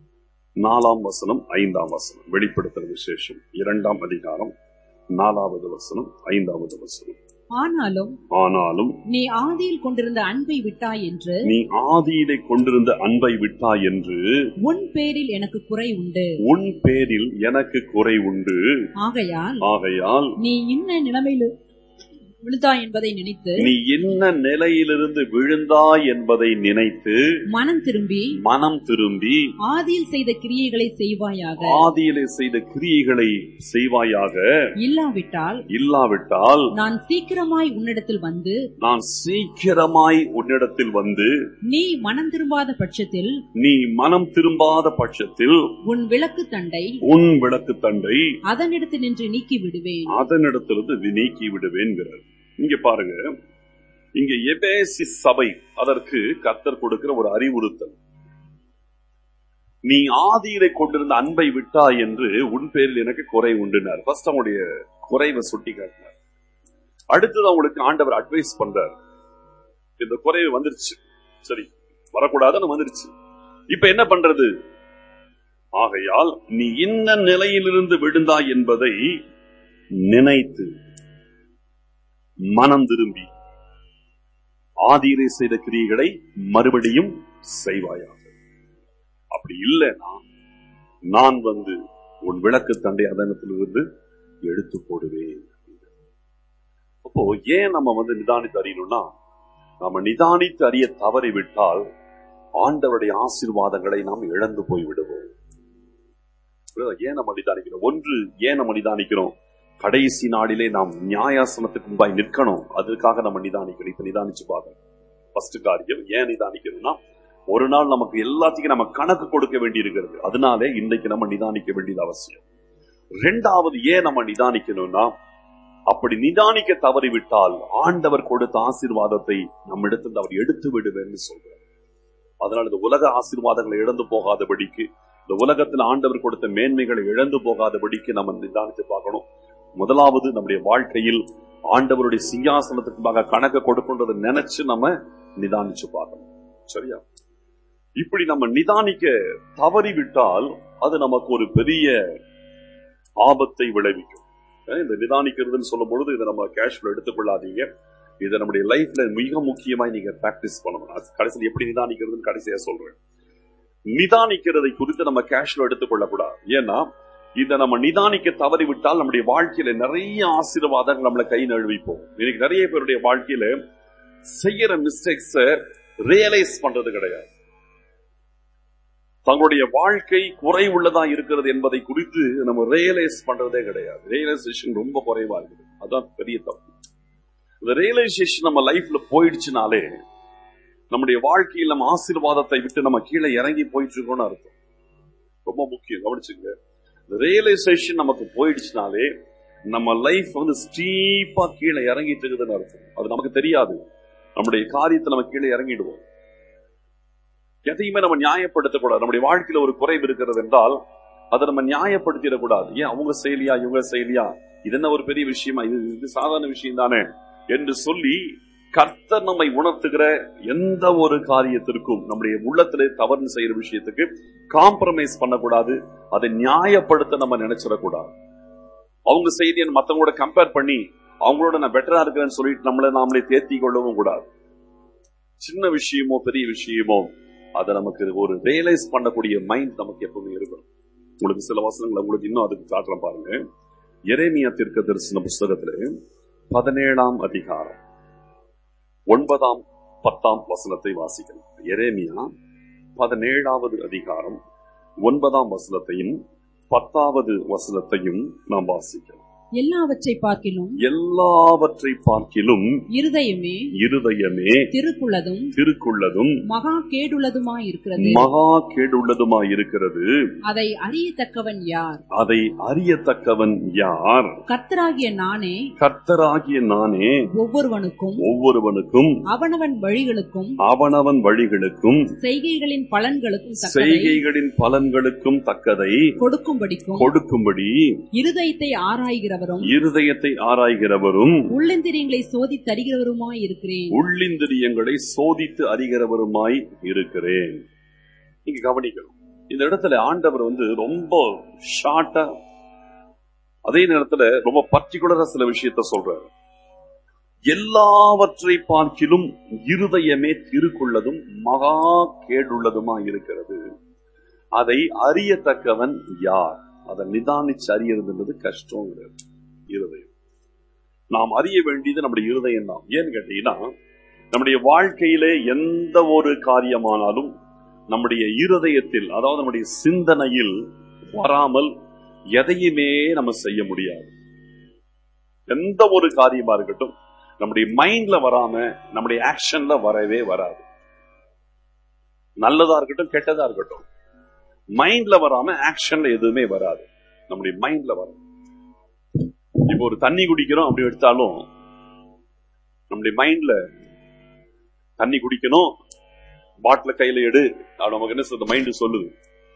நாலாம் வசனம், ஐந்தாம் வசனம். வெளிப்படுத்தின விசேஷம் இரண்டாம் அதிகாரம் நாலாவது வசனம், ஐந்தாவது வசனம். ஆனாலும் ஆனாலும் நீ ஆதியில் கொண்டிருந்த அன்பை விட்டாய் என்று நீ ஆதியிலே கொண்டிருந்த அன்பை விட்டாய் என்று உன் பேரில் எனக்கு குறை உண்டு உன் பேரில் எனக்கு குறை உண்டு ஆகையால் ஆகையால் நீ இன்ன நிலைமையில் விழுந்தாய் என்பதை நினைத்து நீ என்ன நிலையிலிருந்து விழுந்தாய் என்பதை நினைத்து மனம் திரும்பி மனம் திரும்பி ஆதியில் செய்த கிரியைகளை செய்வாயாக ஆதியிலே செய்த கிரியைகளை செய்வாயாக இல்லாவிட்டால் இல்லாவிட்டால் நான் சீக்கிரமாய் உன்னிடத்தில் வந்து நான் சீக்கிரமாய் உன்னிடத்தில் வந்து நீ மனம் திரும்பாத பட்சத்தில் நீ மனம் திரும்பாத பட்சத்தில் உன் விளக்கு தண்டை உன் விளக்கு தண்டை அதனிடத்தில் நின்று நீக்கி விடுவேன் அதனிடத்திலிருந்து நீக்கி விடுவேன். இங்க பாருங்க, இங்க எபேசி சபை அதற்கு கர்த்தர் கொடுக்கிற ஒரு அறிவுறுத்தல். நீ ஆதியிலே கொண்டிருந்த அன்பை விட்டாய் என்று உன் பேரில் எனக்கு குறை உண்டுனார். ஃபர்ஸ்ட் அவங்களுடைய குறைவை சுட்டி காட்டினார். அடுத்தது அவங்களுக்கு ஆண்டவர் அட்வைஸ் பண்றார். இந்த குறைவு வந்துருச்சு, சரி வரக்கூடாதுன்னு வந்துருச்சு, இப்ப என்ன பண்றது? ஆகையால் நீ இன்ன நிலையிலிருந்து விழுந்தாய் என்பதை நினைத்து மனம் திரும்பி ஆதியிலே செய்த கிரியைகளை மறுபடியும் செய்வாயாக. அப்படி இல்லைன்னா நான் வந்து உன் விளக்கு தண்டை அதனத்திலிருந்து எடுத்து போடுவேன். அப்போ ஏன் நம்ம வந்து நிதானித்து அறியணும்னா, நம்ம நிதானித்து அறிய தவறிவிட்டால் ஆண்டவருடைய ஆசீர்வாதங்களை நாம் இழந்து போய் விடுவோம். ஏன் நம்ம நிதானிக்கிறோம்? ஒன்று, ஏன் நம்ம நிதானிக்கிறோம்? கடைசி நாளிலே நாம் நியாயாசனத்துக்கு முன்பாய் நிற்கணும். அதுக்காக நம்ம நிதானிக்கணும். இப்ப நிதானிச்சு பார்க்கணும். ஃபர்ஸ்ட் காரியம் ஏன் நிதானிக்கணும்னா, ஒரு நாள் நமக்கு எல்லாத்துக்கும் நம்ம கணக்கு கொடுக்க வேண்டி இருக்கிறது. அதனாலே இன்றைக்கு நம்ம நிதானிக்க வேண்டியது அவசியம். ரெண்டாவது ஏன் நம்ம நிதானிக்கணும்னா, அப்படி நிதானிக்க தவறிவிட்டால் ஆண்டவர் கொடுத்த ஆசீர்வாதத்தை நம்ம இடத்துல அவர் எடுத்து விடுவேன்னு சொல்றார். அதனால இந்த உலக ஆசீர்வாதங்களை இழந்து போகாதபடிக்கு, இந்த உலகத்தில் ஆண்டவர் கொடுத்த மேன்மைகளை இழந்து போகாதபடிக்கு நம்ம நிதானித்து பார்க்கணும். முதலாவது நம்முடைய வாழ்க்கையில் ஆண்டவருடைய சிங்காசனத்துக்கு கணக்கு கொடுக்கின்றதை நினைச்சு நம்ம நிதானிச்சு பார்க்கணும். சரியா? இப்படி நம்ம நிதானிக்க தவறிவிட்டால் அது நமக்கு ஒரு பெரிய ஆபத்தை விளைவிக்கும். இந்த நிதானிக்கிறதுன்னு சொல்லும் பொழுது இதை நம்ம கேஷுவல் எடுத்துக்கொள்ளாதீங்க. இதை நம்முடைய லைஃப்ல மிக முக்கியமாய் நீங்க பிராக்டிஸ் பண்ணணும். கடைசியில் எப்படி நிதானிக்கிறதுன்னு கடைசியா சொல்றேன். நிதானிக்கிறதை குறித்து நம்ம கேஷுவல் எடுத்துக்கொள்ளக்கூடாது. ஏன்னா இதை நம்ம நிதானிக்க தவறிவிட்டால் நம்முடைய வாழ்க்கையில நிறைய ஆசீர்வாதங்கள் நம்மளை கை நழுவிப்போம். இன்னைக்கு நிறைய பேருடைய வாழ்க்கையில செய்யற மிஸ்டேக்ஸ் ரியலைஸ் பண்றது கிடையாது. தங்களுடைய வாழ்க்கை குறை உள்ளதா இருக்கிறது என்பதை குறித்து நம்ம ரியலைஸ் பண்றதே கிடையாது. ரியலைசேஷன் ரொம்ப குறைவா இருக்குது. அதான் பெரிய தப்பு. இந்த ரியலைசேஷன் நம்ம லைஃப்ல போயிடுச்சுனாலே நம்முடைய வாழ்க்கையில் நம்ம ஆசீர்வாதத்தை விட்டு நம்ம கீழே இறங்கி போயிட்டு இருக்கோம்னு அர்த்தம். ரொம்ப முக்கியம், கவனிச்சுங்க. ரியலைசேஷன் நமக்கு போயிடுச்சுனாலே நம்ம லைஃப் வந்து ஸ்டீப்பா கீழே இறங்கிட்டு இருக்குதுன்னு அர்த்தம். அது நமக்கு தெரியாது. நம்முடைய காரியத்தை நம்ம கீழே இறங்கிடுவோம். எதையுமே நம்ம நியாயப்படுத்தக்கூடாது. நம்முடைய வாழ்க்கையில ஒரு குறைவு இருக்கிறது என்றால் அதை நம்ம நியாயப்படுத்திடக்கூடாது. ஏன் அவங்க செயலியா இவங்க செயலியா, இது என்ன ஒரு பெரிய விஷயமா, இது இது சாதாரண விஷயம் தானே என்று சொல்லி கர்த்தர் நம்மை உணர்த்துகிற எந்த ஒரு காரியத்திற்கும் நம்முடைய உள்ளத்திலே தவறு செய்யற விஷயத்துக்கு காம்ப்ரமைஸ் பண்ணக்கூடாது. அதை நியாயப்படுத்த நம்ம நினைச்சிடக்கூடாது. அவங்க செய்தியை மற்றவங்களோட கம்பேர் பண்ணி அவங்களோட நான் பெட்டரா இருக்கிறேன்னு சொல்லிட்டு நம்மளை நாமளே தேர்த்தி கொள்ளவும் கூடாது. சின்ன விஷயமோ பெரிய விஷயமோ அதை நமக்கு ஒரு ரியலைஸ் பண்ணக்கூடிய மைண்ட் நமக்கு எப்பவுமே இருக்கணும். உங்களுக்கு சில வசனங்களை உங்களுக்கு இன்னும் அதுக்கு காட்டுறேன் பாருங்க. எரேமியா தீர்க்கதரிசன புஸ்தகத்துல பதினேழாம் அதிகாரம் ஒன்பதாம் பத்தாம் வசனத்தை வாசிக்கலாம். எரேமியா பதினேழாவது அதிகாரம் ஒன்பதாம் வசனத்தையும் பத்தாவது வசனத்தையும் நாம் வாசிக்கலாம். எல்லாவற்றை பார்க்கிலும் எல்லாவற்றை பார்க்கிலும் இருதயமே இருதயமே திருக்குள்ளதும் திருக்குள்ளதும் மகா கேடுள்ளதுமாய் இருக்கிறது மகா கேடுள்ளதுமாய் இருக்கிறது. அதை அறியத்தக்கவன் யார்? அதை அறியத்தக்கவன் யார்? கர்த்தராகிய நானே கர்த்தராகிய நானே ஒவ்வொருவனுக்கும் ஒவ்வொருவனுக்கும் அவனவன் வழிகளுக்கும் அவனவன் வழிகளுக்கும் செய்கைகளின் பலன்களுக்கும் செய்கைகளின் பலன்களுக்கும் தக்கதை கொடுக்கும்படிக்கும் கொடுக்கும்படி இருதயத்தை ஆராய்கிற இருதயத்தை ஆராய்கிறவரும் உள்ளிந்திரியங்களை சோதித்து அறிகிறவருமாய் இருக்கிறேன். உள்ளிந்திரியங்களை சோதித்து அறிகிறவருமாய் இருக்கிறேன். நீங்க கவனிக்கணும். இந்த இடத்துல ஆண்டவர் வந்து ரொம்ப ஷார்ட்டா, அதே நேரத்துல ரொம்ப பர்டிகுலரா சில விஷயத்த சொல்றாரு. எல்லாவற்றை பார்க்கிலும் இருதயமே திருக்குள்ளதும் மகா கேடுள்ளதுமா இருக்கிறது. அதை அறியத்தக்கவன் யார்? அதை நிதானிச்சு அறியறது கஷ்டம். இருதயம் நாம் அறிய வேண்டியது நம்முடைய இருதயம் தான். ஏன்னு கேட்டீங்கன்னா, நம்முடைய வாழ்க்கையிலே எந்த ஒரு காரியமானாலும் நம்முடைய இருதயத்தில், அதாவது நம்முடைய சிந்தனையில் வராமல் எதையுமே நம்ம செய்ய முடியாது. எந்த ஒரு காரியமா இருக்கட்டும் நம்முடைய மைண்ட்ல வராம நம்முடைய ஆக்ஷன்ல வரவே வராது. நல்லதா இருக்கட்டும் கெட்டதா இருக்கட்டும், மைண்ட்ல வராம ஆக்ஷன்ல எதுவுமே வராது. நம்முடைய மைண்ட்ல வரும். இப்ப ஒரு தண்ணி குடிக்கிறோம் அப்படி எடுத்தாலும் நம்முடைய மைண்ட்ல தண்ணி குடிக்கணும், பாட்டில கையில எடு, நமக்கு என்ன சொல்ற மைண்ட் சொல்லுது.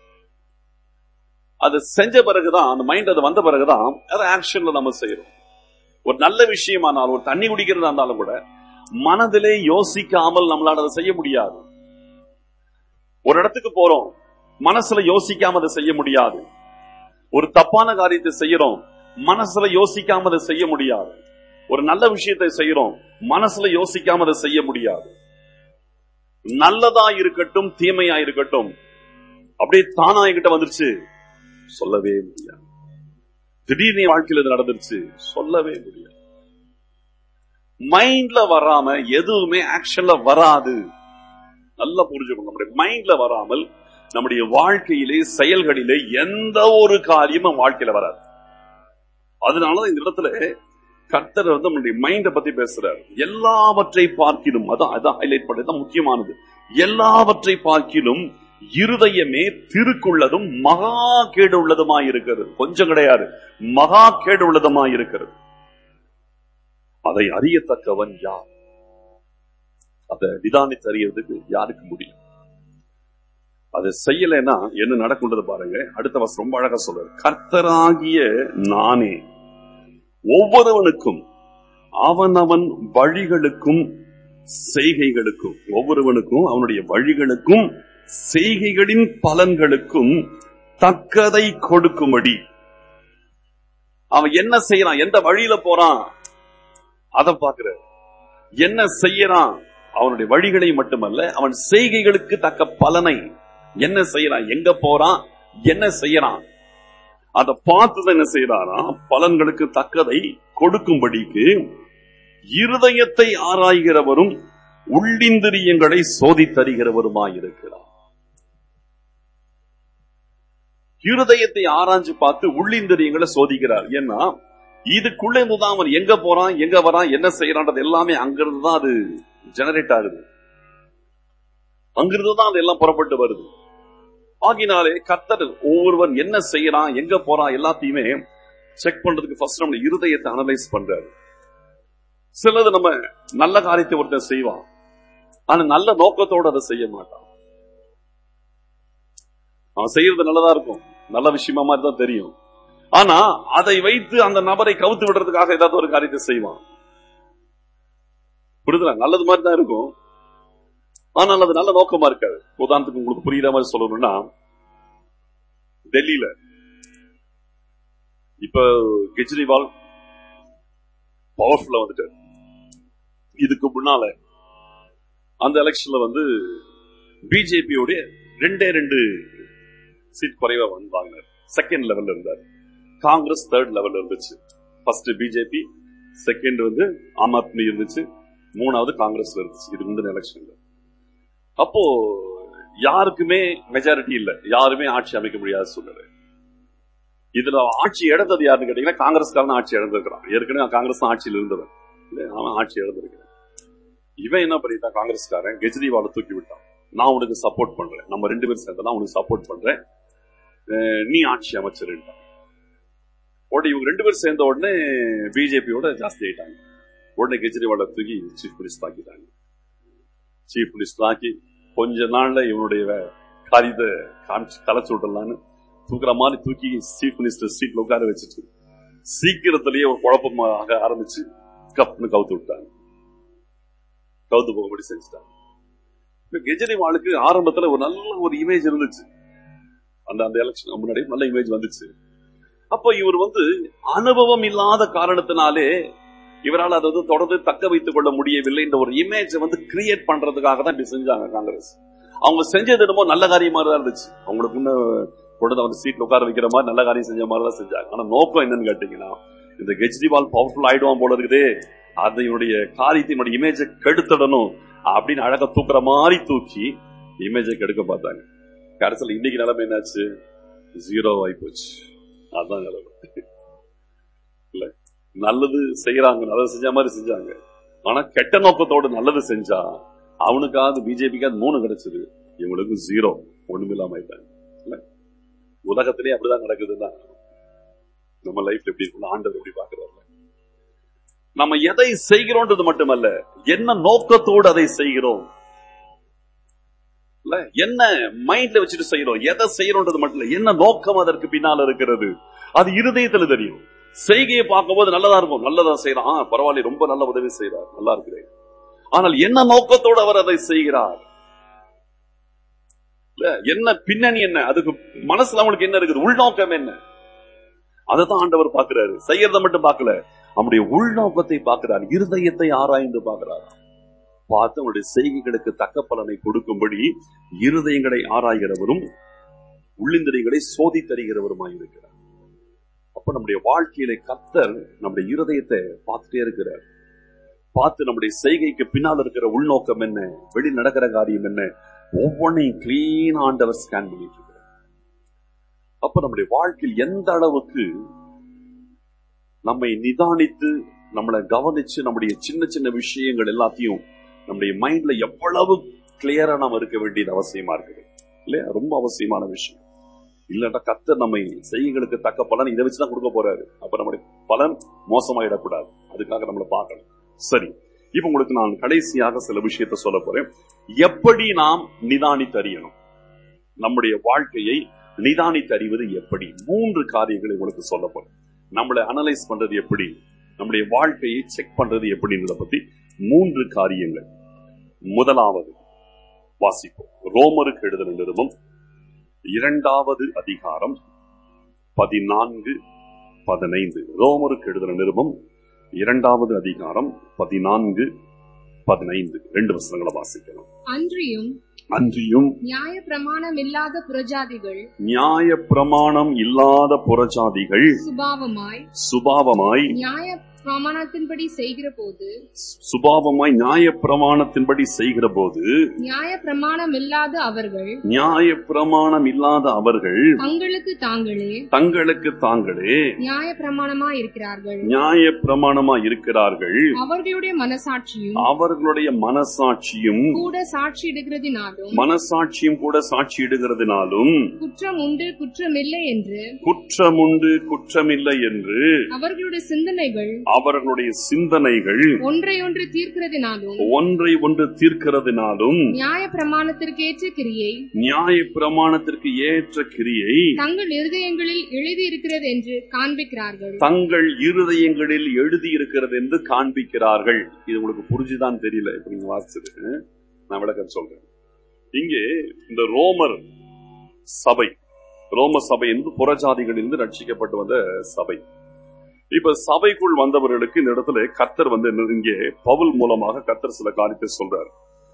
அது செஞ்ச பிறகுதான், அந்த மைண்ட் அது வந்த பிறகுதான் அதை ஆக்ஷன்ல நம்ம செய்யறோம். ஒரு நல்ல விஷயமானாலும், ஒரு தண்ணி குடிக்கிறதா இருந்தாலும் கூட மனதிலே யோசிக்காமல் நம்மளால அதை செய்ய முடியாது. ஒரு இடத்துக்கு போறோம், மனசுல யோசிக்காம அதை செய்ய முடியாது. ஒரு தப்பான காரியத்தை செய்யறோம், மனசுல யோசிக்காம அதை செய்ய முடியாது. ஒரு நல்ல விஷயத்தை செய்யறோம், மனசுல யோசிக்காம அதை செய்ய முடியாது. நல்லதா இருக்கட்டும் தீமையா இருக்கட்டும், அப்படியே தானா என்கிட்ட வந்துருச்சு சொல்லவே முடியாது. திடீர்னு வாழ்க்கையில் இது நடந்துருச்சு சொல்லவே முடியாது. மைண்ட்ல வராம எதுவுமே ஆக்ஷன்ல வராது. நல்லா புரிஞ்சுக்கணும். நம்முடைய மைண்ட்ல வராமல் நம்முடைய வாழ்க்கையிலே செயல்களிலே எந்த ஒரு காரியமும் வாழ்க்கையில வராது. அதனால இந்த இடத்துல கர்த்தர் வந்து நம்மளுடைய மைண்ட பத்தி பேசுறார். எல்லாவற்றை பார்க்கிலும், அதான் அதான் ஹைலைட் பண்றது முக்கியமானது. எல்லாவற்றை பார்க்கிலும் இருதயமே திருக்குள்ளதும் மகா கேடு உள்ளதுமாய் இருக்கிறது. கொஞ்சம் கிடையாது, மகா கேடு உள்ளதுமாய் இருக்கிறது. அதை அறியத்தக்கவன் யார்? அதை நிதானித்து அறியறதுக்கு யாருக்கு முடியும்? அதை செய்யலைன்னா என்ன நடக்கும்ன்றது பாருங்க. அடுத்த வருஷம் ரொம்ப அழகா சொல்றாரு. கர்த்தராகிய நானே ஒவ்வொருவனுக்கும் அவனவன் வழிகளுக்கும் செய்கைகளுக்கும், ஒவ்வொருவனுக்கும் அவனுடைய வழிகளுக்கும் செய்கைகளின் பலன்களுக்கும் தக்கதை கொடுக்கும்படி. அவன் என்ன செய்யறான், எந்த வழியில போறான் அதை பார்க்கிற. என்ன செய்யறான், அவனுடைய வழிகளை மட்டுமல்ல, அவன் செய்கைகளுக்கு தக்க பலனை. என்ன செய்யறான், எங்க போறான், என்ன செய்யறான், அதை பார்த்து என்ன செய்யறாரா, பலன்களுக்கு தக்கதை கொடுக்கும்படிக்கு இருதயத்தை ஆராய்கிறவரும் உள்ளிந்திரியங்களை சோதித்தறிகிறவருமாயிருக்கிறார். இருதயத்தை ஆராய்ஞ்சு பார்த்து உள்ளிந்திரியங்களை சோதிக்கிறார். ஏன்னா இதுக்குள்ள இருந்துதான் அவன் எங்க போறான், எங்க வரான், என்ன செய்யறான்றது எல்லாமே அங்கிருந்து தான் அது ஜெனரேட் ஆகுது. அங்கிருந்து தான் அது எல்லாம் புறப்பட்டு வருது. ஆகினாலே கர்த்தர் ஒவ்வொருவன் என்ன செய்யறான், எங்க போறான் எல்லாத்தையுமே செக் பண்றதுக்கு ஃபர்ஸ்ட் நம்ம இருதயத்தை அனலைஸ் பண்றாரு. சிலது நம்ம நல்ல காரியத்தை ஒருத்தர் செய்வான், ஆனா நல்ல நோக்கத்தோடு அதை செய்ய மாட்டான். அவன் செய்யறது நல்லதா இருக்கும், நல்ல விஷயமா மாதிரி தான் தெரியும். ஆனா அதை வைத்து அந்த நபரை கவுத்து விடுறதுக்காக ஏதாவது ஒரு காரியத்தை செய்வான். புரியுதுல? நல்லது மாதிரி தான் இருக்கும், ஆனால் அது நல்ல நோக்கமா இருக்காது. உதாரணத்துக்கு உங்களுக்கு புரியுற மாதிரி சொல்லணும்னா, டெல்லியில இப்ப கெஜ்ரிவால் பவர்ஃபுல்லா வந்துட்டார். இதுக்கு முன்னால அந்த எலெக்ஷன்ல வந்து பிஜேபியோட ரெண்டே ரெண்டு சீட் குறைவா வந்தாங்க. செகண்ட் லெவல்ல இருந்தார். காங்கிரஸ் தேர்ட் லெவல்ல இருந்துச்சு. ஃபர்ஸ்ட் பிஜேபி, செகண்ட் வந்து ஆம் ஆத்மி இருந்துச்சு, மூணாவது காங்கிரஸ் இருந்துச்சு. இது முந்தின எலெக்ஷன்ல. அப்போ யாருக்குமே மெஜாரிட்டி இல்ல, யாருமே ஆட்சி அமைக்க முடியாத சூழ்நிலை. இதுல ஆட்சி இழந்தது யாருன்னு கேட்டீங்கன்னா காங்கிரஸ்காரன் ஆட்சி இழந்திருக்கிறான். ஏற்கனவே காங்கிரஸ் ஆட்சியில் இருந்தவன், அவன் ஆட்சி இழந்திருக்கிறான். இவன் என்ன பண்ணிட்டான், காங்கிரஸ்காரன் கெஜ்ரிவாலை தூக்கி விட்டான். நான் உனக்கு சப்போர்ட் பண்றேன், நம்ம ரெண்டு பேரும் சேர்ந்தா உனக்கு சப்போர்ட் பண்றேன், நீ ஆட்சி அமைச்சிருந்தான். உடனே இவங்க ரெண்டு பேரும் சேர்ந்த உடனே பிஜேபியோட ஜாஸ்தி ஆயிட்டாங்க. உடனே கெஜ்ரிவாலை தூக்கி சீஃப் மினிஸ்டர் ஆக்கிட்டாங்க. சீஃப் மினிஸ்டர் ஆக்கி கொஞ்ச நாள்ல இவனுடைய காரியத்தை காமிச்சு தலைச்சு விடலான்னு தூக்குற மாதிரி தூக்கி சீஃப் மினிஸ்டர் சீட்ல உட்கார வச்சுட்டு சீக்கிரத்திலேயே ஒரு குழப்பமாக ஆரம்பிச்சு கப்னு கவுத்து விட்டாங்க. கவுத்து போகும்படி செஞ்சுட்டாங்க. கெஜ்ரிவாலுக்கு ஆரம்பத்துல ஒரு நல்ல ஒரு இமேஜ் இருந்துச்சு, அந்த அந்த எலெக்ஷன் முன்னாடி நல்ல இமேஜ் வந்துச்சு. அப்ப இவர் வந்து அனுபவம் இல்லாத காரணத்தினாலே இவரால் அதை வந்து தொடர்ந்து தக்க வைத்துக் கொள்ள முடியவில்லை. இந்த ஒரு இமேஜை வந்து கிரியேட் பண்றதுக்காக தான் இப்படி செஞ்சாங்க காங்கிரஸ். அவங்க செஞ்சது என்னமோ நல்ல காரியமா தான் இருந்துச்சு, அவங்களுக்கு கொண்டு வந்து சீட்ல உட்கார வைக்கிற மாதிரி நல்ல காரியம் செஞ்ச மாதிரி தான் செஞ்சாங்க. ஆனா நோக்கம் என்னன்னு கேட்டீங்கன்னா, இந்த கெஜ்ரிவால் பவர்ஃபுல் ஆயிடுவான் போல இருக்குதே, அதனுடைய காரியத்தினுடைய இமேஜை கெடுத்துடணும் அப்படின்னு அழகா தூக்குற மாதிரி தூக்கி இமேஜை கெடுக்க பார்த்தாங்க. கடைசியில் இன்னைக்கு நிலைமை என்னாச்சு, ஜீரோ ஆகி போச்சு. அதுதான் நிலைமை. இல்ல, நல்லது செய்யறாங்க, நல்லது செஞ்ச மாதிரி செஞ்சாங்க. ஆனா கெட்ட நோக்கத்தோடு நல்லது செஞ்சா அவனுக்காவது பிஜேபிக்காவது மூணு கிடைச்சது, இவங்களுக்கு ஜீரோ, ஒண்ணுமில்லாம ஆயிட்டாங்க. இல்ல, உலகத்திலேயே அப்படிதான் நடக்குதுன்னா நம்ம லைஃப்ல எப்படி இருக்கும், ஆண்டவர் எப்படி பாக்குறாரு. நம்ம எதை செய்கிறோன்றது மட்டுமல்ல, என்ன நோக்கத்தோடு அதை செய்கிறோம், என்ன மைண்ட்ல வச்சுட்டு செய்யறோம், எதை செய்யறோன்றது மட்டும் இல்ல, என்ன நோக்கம் அதற்கு பின்னால இருக்கிறது, அது இருதயத்துல தெரியும். செய்கையை பார்க்கும் போது நல்லதா இருக்கும், நல்லதா செய்யறான், பரவாயில்ல, ரொம்ப நல்ல உதவி செய்யறார், நல்லா இருக்கிறேன். ஆனால் என்ன நோக்கத்தோடு அவர் அதை செய்கிறார், என்ன பின்னணி என்ன, அதுக்கு மனசுல அவனுக்கு என்ன இருக்குது, உள்நோக்கம் என்ன, அதைத்தான் ஆண்டவர் பார்க்கிறாரு. செய்யறத மட்டும் பார்க்கல, அவனுடைய உள்நோக்கத்தை பார்க்கிறார், இருதயத்தை ஆராய்ந்து பார்க்கிறார். பார்த்து அவனுடைய செய்கைகளுக்கு தக்க பலனை கொடுக்கும்படி இருதயங்களை ஆராய்கிறவரும் உள்ளிந்திரியங்களை சோதித்தறிகிறவருமாயிருக்கிறார். அப்ப நம்முடைய வாழ்க்கையில கர்த்தர் நம்முடைய இருதயத்தை பார்த்துட்டே இருக்கிறார். பார்த்து நம்முடைய செய்கைக்கு பின்னால் இருக்கிற உள்நோக்கம் என்ன, வெளி நடக்கிற காரியம் என்ன, ஒவ்வொன்றையும் கிளீன் ஆண்டவர் ஸ்கேன் பண்ணிட்டு இருக்கிறார். அப்ப நம்முடைய வாழ்க்கையில் எந்த அளவுக்கு நம்மை நிதானித்து நம்மளை கவனிச்சு நம்முடைய சின்ன சின்ன விஷயங்கள் எல்லாத்தையும் நம்முடைய மைண்ட்ல எவ்வளவு கிளியரா நாம இருக்க வேண்டியது அவசியமா இருக்குது இல்லையா? ரொம்ப அவசியமான விஷயம். இல்லட்டா கர்த்தர் நம்மை செய்கைகளுக்கு தக்க பலன் இதை வச்சுதான் கொடுக்க போறாரு. அப்ப நம்முடைய பலன் மோசமாயிடக்கூடாது. அதுக்காக நம்மளை பார்க்கணும். சரி, இப்ப உங்களுக்கு நான் கடைசியாக சில விஷயத்த சொல்ல போறேன். எப்படி நாம் நிதானித்து அறியணும், நம்முடைய வாழ்க்கையை நிதானித்து அறிவது எப்படி? மூன்று காரியங்களை உங்களுக்கு சொல்ல போறேன். நம்மளை அனலைஸ் பண்றது எப்படி, நம்முடைய வாழ்க்கையை செக் பண்றது எப்படின்றத பத்தி மூன்று காரியங்கள். முதலாவது வாசிப்போம். ரோமருக்கு எழுதின நிருபம் இரண்டாவது அதிகாரம் பதினான்கு பதினைந்து. ரோமருக்கு எழுதின நிருபம் இரண்டாவது அதிகாரம் பதினான்கு பதினைந்து. ரெண்டு வசனங்களை வாசிக்கணும். அன்றியும் அன்றியும் நியாய பிரமாணம் இல்லாத புறஜாதிகள் நியாய பிரமாணம் இல்லாத புறஜாதிகள் சுபாவமாய் சுபாவமாய் நியாய பிரமாணத்தின்படி செய்கிற போது சுபாவமாய் நியாய பிரமாணத்தின்படி செய்கிற போது நியாய பிரமாணம் இல்லாத அவர்கள் நியாய பிரமாணம் இல்லாத அவர்கள் தங்களுக்கு தாங்களே தங்களுக்கு தாங்களே நியாய பிரமாணமாய் இருக்கிறார்கள் நியாய பிரமாணமாய் இருக்கிறார்கள். அவர்களுடைய மனசாட்சியும் அவர்களுடைய மனசாட்சியும் கூட சாட்சியிடுகிறதினாலும் மனசாட்சியும் கூட சாட்சியிடுகிறதினாலும் குற்றம் உண்டு குற்றமில்லை என்று குற்றமுண்டு குற்றமில்லை என்று அவர்களுடைய சிந்தனைகள் அவர்களுடைய சிந்தனைகள் ஒன்றை ஒன்று தீர்க்கிறதினாலும் ஒன்றை ஒன்று தீர்க்கிறதினாலும் நியாய பிரமாணத்திற்கு ஏற்ற கிரியை நியாய பிரமாணத்திற்கு ஏற்ற கிரியை தங்கள் இருதயங்களில் எழுதி இருக்கிறது என்று காண்பிக்கிறார்கள் தங்கள் இருதயங்களில் எழுதி இருக்கிறது என்று காண்பிக்கிறார்கள். இது உங்களுக்கு புரிஞ்சுதான் தெரியல. இப்ப நீங்க வாசிச்சது நான் விளக்கம் சொல்றேன். இங்கே இந்த ரோமர் சபை, ரோம சபை என்று புறஜாதிகளிலிருந்து ரட்சிக்கப்பட்டு வந்த சபை. இப்ப சபைக்குள் வந்தவர்களுக்கு இந்த இடத்துல கர்த்தர் வந்து இங்கே பவுல் மூலமாக கர்த்தர் சில காரியத்தை சொல்றார்.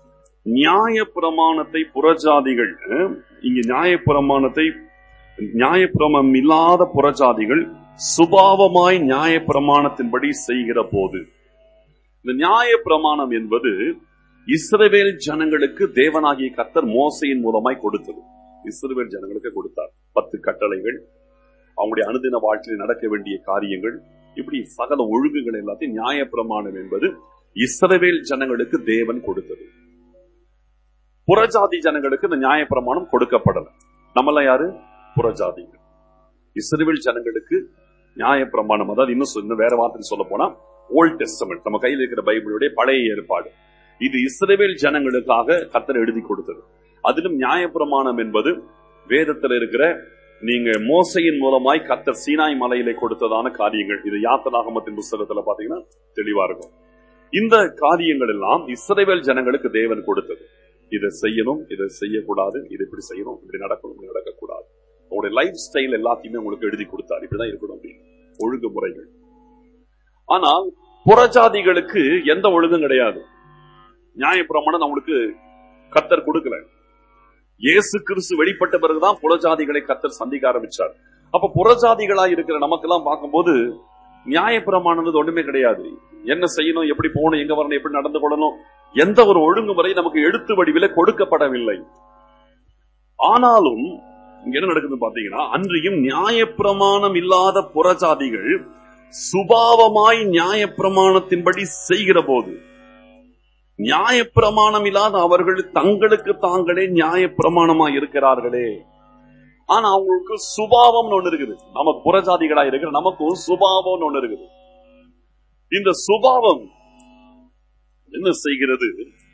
நியாய பிரமாணத்தை புறஜாதிகள், இங்க நியாய பிரமாணத்தை நியாய பிரமாணம் இல்லாத புறஜாதிகள் சுபாவமாய் நியாய பிரமாணத்தின்படி செய்கிற போது, இந்த நியாய பிரமாணம் என்பது இஸ்ரவேல் ஜனங்களுக்கு தேவனாகிய கர்த்தர் மோசையின் மூலமாய் கொடுத்தது. இஸ்ரவேல் ஜனங்களுக்கு கொடுத்தார் பத்து கட்டளைகள், அவங்களுடைய அனுதின வாழ்க்கையில் நடக்க வேண்டிய காரியங்கள், இப்படி சகல ஒழுங்குகள் எல்லாத்தையும் நியாய பிரமாணம் என்பது இஸ்ரவேல் ஜனங்களுக்கு தேவன் கொடுத்தது. புறஜாதி ஜனங்களுக்கு இந்த நியாய பிரமாணம் கொடுக்கப்படல. நம்மள யாரு? புறஜாதிகள். இஸ்ரவேல் ஜனங்களுக்கு நியாய பிரமாணம், அதாவது இன்னும் வேற வார்த்தை சொல்ல போனா ஓல்ட் டெஸ்டமென்ட், நம்ம கையில் இருக்கிற பைபிளுடைய பழைய ஏற்பாடு, இது இஸ்ரவேல் ஜனங்களுக்காக கர்த்தர் எழுதி கொடுத்தது. அதிலும் நியாய பிரமாணம் என்பது வேதத்தில் இருக்கிற நீங்க மோசையின் மூலமாய் கர்த்தர் சீனாய் மலையிலே கொடுத்ததான காரியங்கள். இது யாத்திராகமத்தின் புத்தகத்துல பாத்தீங்கன்னா தெளிவா இருக்கும். இந்த காரியங்கள் எல்லாம் இஸ்ரவேல் ஜனங்களுக்கு தேவன் கொடுத்தது. இதை செய்யணும், இதை செய்யக்கூடாது, இது இப்படி செய்யணும், இப்படி நடக்கணும், இப்படி நடக்கக்கூடாது. உங்களுடைய லைஃப் ஸ்டைல் எல்லாத்தையுமே உங்களுக்கு எழுதி கொடுத்தார். இப்படிதான் இருக்கணும் அப்படின்னு ஒழுங்குமுறைகள். ஆனால் புறஜாதிகளுக்கு எந்த ஒழுங்கும் கிடையாது. நியாய பிரமாணம் அவங்களுக்கு கர்த்தர் கொடுக்கல. இயேசு கிறிஸ்து வெளிப்பட்ட பிறகுதான் புறஜாதிகளை கர்த்தர் சந்திக்க ஆரம்பிச்சார். அப்ப புறஜாதிகளா இருக்கிற நமக்கெல்லாம் பார்க்கும்போது நியாய பிரமாணம் ஒண்ணுமே கிடையாது. என்ன செய்யணும், எப்படி போகணும், எங்க வரணும், எப்படி நடந்து கொள்ளணும், எந்த ஒரு ஒழுங்குமுறை நமக்கு எழுத்து வடிவில கொடுக்கப்படவில்லை. ஆனாலும் இங்க என்ன நடக்குதுன்னு பாத்தீங்கன்னா, அன்றியும் நியாய பிரமாணம் இல்லாத புறஜாதிகள் சுபாவமாய் நியாய பிரமாணத்தின்படி செய்கிற போது, நியாய பிரமாணம் இல்லாத அவர்கள் தங்களுக்கு தாங்களே நியாய பிரமாணமா இருக்கிறார்களே. ஆனா அவங்களுக்கு சுபாவம் ஒண்ணு இருக்குது. நமக்கு புறஜாதிகளா இருக்கிற நமக்கும் சுபாவம் ஒண்ணு இருக்குது. இந்த சுபாவம் என்ன செய்கிறது?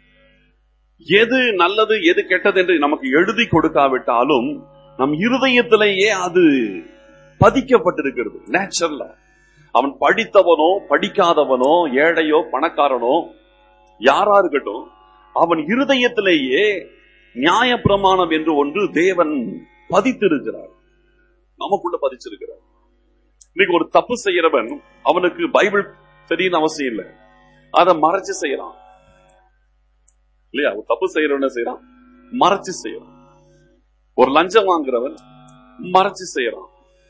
எது நல்லது எது கெட்டது என்று நமக்கு எழுதி கொடுக்காவிட்டாலும் நம் இருதயத்திலேயே அது பதிக்கப்பட்டிருக்கிறது. நேச்சுரலா அவன் படித்தவனோ படிக்காதவனோ ஏழையோ பணக்காரனோ யாரா இருக்கட்டும், அவன் இருதயத்திலேயே நியாய பிரமாணம் என்று ஒன்று தேவன் பதித்திருக்கிறார், நமக்குள்ள பதிச்சிருக்கிறார். இன்னைக்கு ஒரு தப்பு செய்யறவன் அவனுக்கு பைபிள் தெரியும் அவசியம் இல்லை, அதை மறைச்சு செய்யறான் இல்லையா? ஒரு தப்பு செய்யறவன் செய்யறான், மறைச்சு செய்யறான். ஒரு லஞ்சம் வாங்குறவன் மறைச்சு செய்யறான்,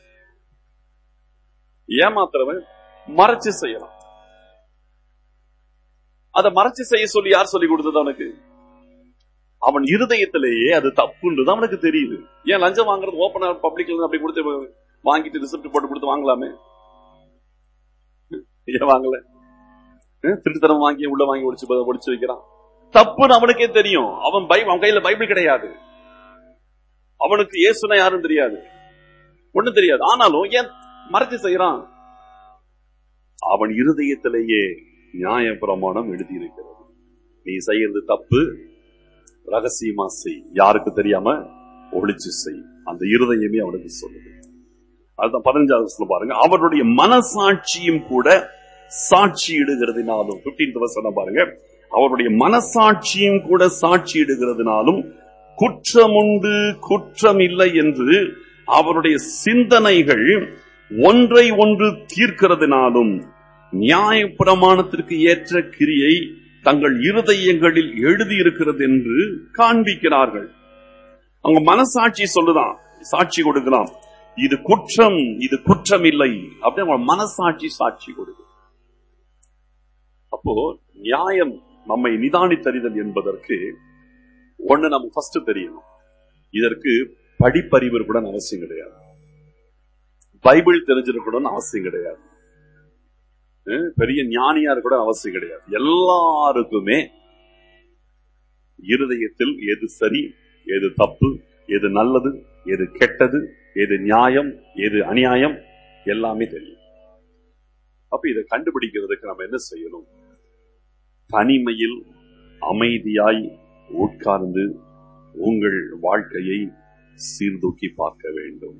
ஏமாத்துறவன் மறைச்சு செய்யறான். அதை மறைச்சு செய்ய சொல்லி யார் சொல்லி கொடுத்தது அவனுக்கு? அவன் இருதயத்திலேயே அது தப்புன்றது அவனுக்கு தெரியுது. ஏன் லஞ்சம் வாங்குறது ஓப்பனா பப்ளிக்ல அப்படி கொடுத்து வாங்கிட்டு ரிசிப்ட் போட்டு கொடுத்து வாங்கலாமே. ஏன் வாங்கல? திருத்தரம் வாங்கி உள்ள வாங்கி ஒடிச்சு ஒடிச்சு வைக்கிறான். தப்புன்னு அவனுக்கே தெரியும். அவன் பைபிள், அவன் கையில பைபிள் கிடையாது. அவனுக்கு இயேசுனா யாரும் தெரியாது, ஒண்ணும் தெரியாது. ஆனாலும் ஏன் மறைச்சு செய்யறான்? அவன் இருதயத்திலேயே நியாய பிரமாணம் எழுதியிருக்கிறது. நீ செய்யறது தப்பு, ரகசியமா செய், யாருக்கு தெரியாம ஒளிச்சு செய். அந்த இருதயமே அவனுக்கு சொல்லுது. அதுதான் பதினஞ்சாவது வசனம் பாருங்க. அவருடைய மனசாட்சியும் கூட சாட்சியிடுகிறதுனாலும், பதினைந்தாம் வசனம் பாருங்க. அவருடைய மனசாட்சியும் கூட சாட்சியிடுகிறதுனாலும் குற்றமுண்டு குற்றம் இல்லை என்று அவருடைய சிந்தனைகள் ஒன்றை ஒன்று தீர்க்கிறதுனாலும் நியாய பிரமாணத்திற்கு ஏற்ற கிரியை தங்கள் இருதயங்களில் எழுதியிருக்கிறது என்று காண்பிக்கிறார்கள். அவங்க மனசாட்சி சொல்லுதான், சாட்சி கொடுக்கலாம், இது குற்றம், இது குற்றம் இல்லை அப்படி அவங்க மனசாட்சி சாட்சி கொடுக்கும். அப்போ நியாயம் நம்மை நிதானித்தறிதல் என்பதற்கு ஒண்ணு நமக்கு ஃபர்ஸ்ட் தெரியணும். இதற்கு படிப்பறிவு கூட அவசியம் கிடையாது, பைபிள் தெரிஞ்சிருக்கணும்னு அவசியம் கிடையாது, பெரிய ஞானியா கூட அவசியம் கிடையாது. எல்லாருக்குமே இருதயத்தில் எது சரி, எது தப்பு, எது நல்லது, எது கெட்டது, எது நியாயம், எது அநியாயம் எல்லாமே தெரியும். அப்ப இதை கண்டுபிடிக்கிறதுக்கு நம்ம என்ன செய்யணும்? தனிமையில் அமைதியாய் உட்கார்ந்து உங்கள் வாழ்க்கையை சீர்தூக்கி பார்க்க வேண்டும்.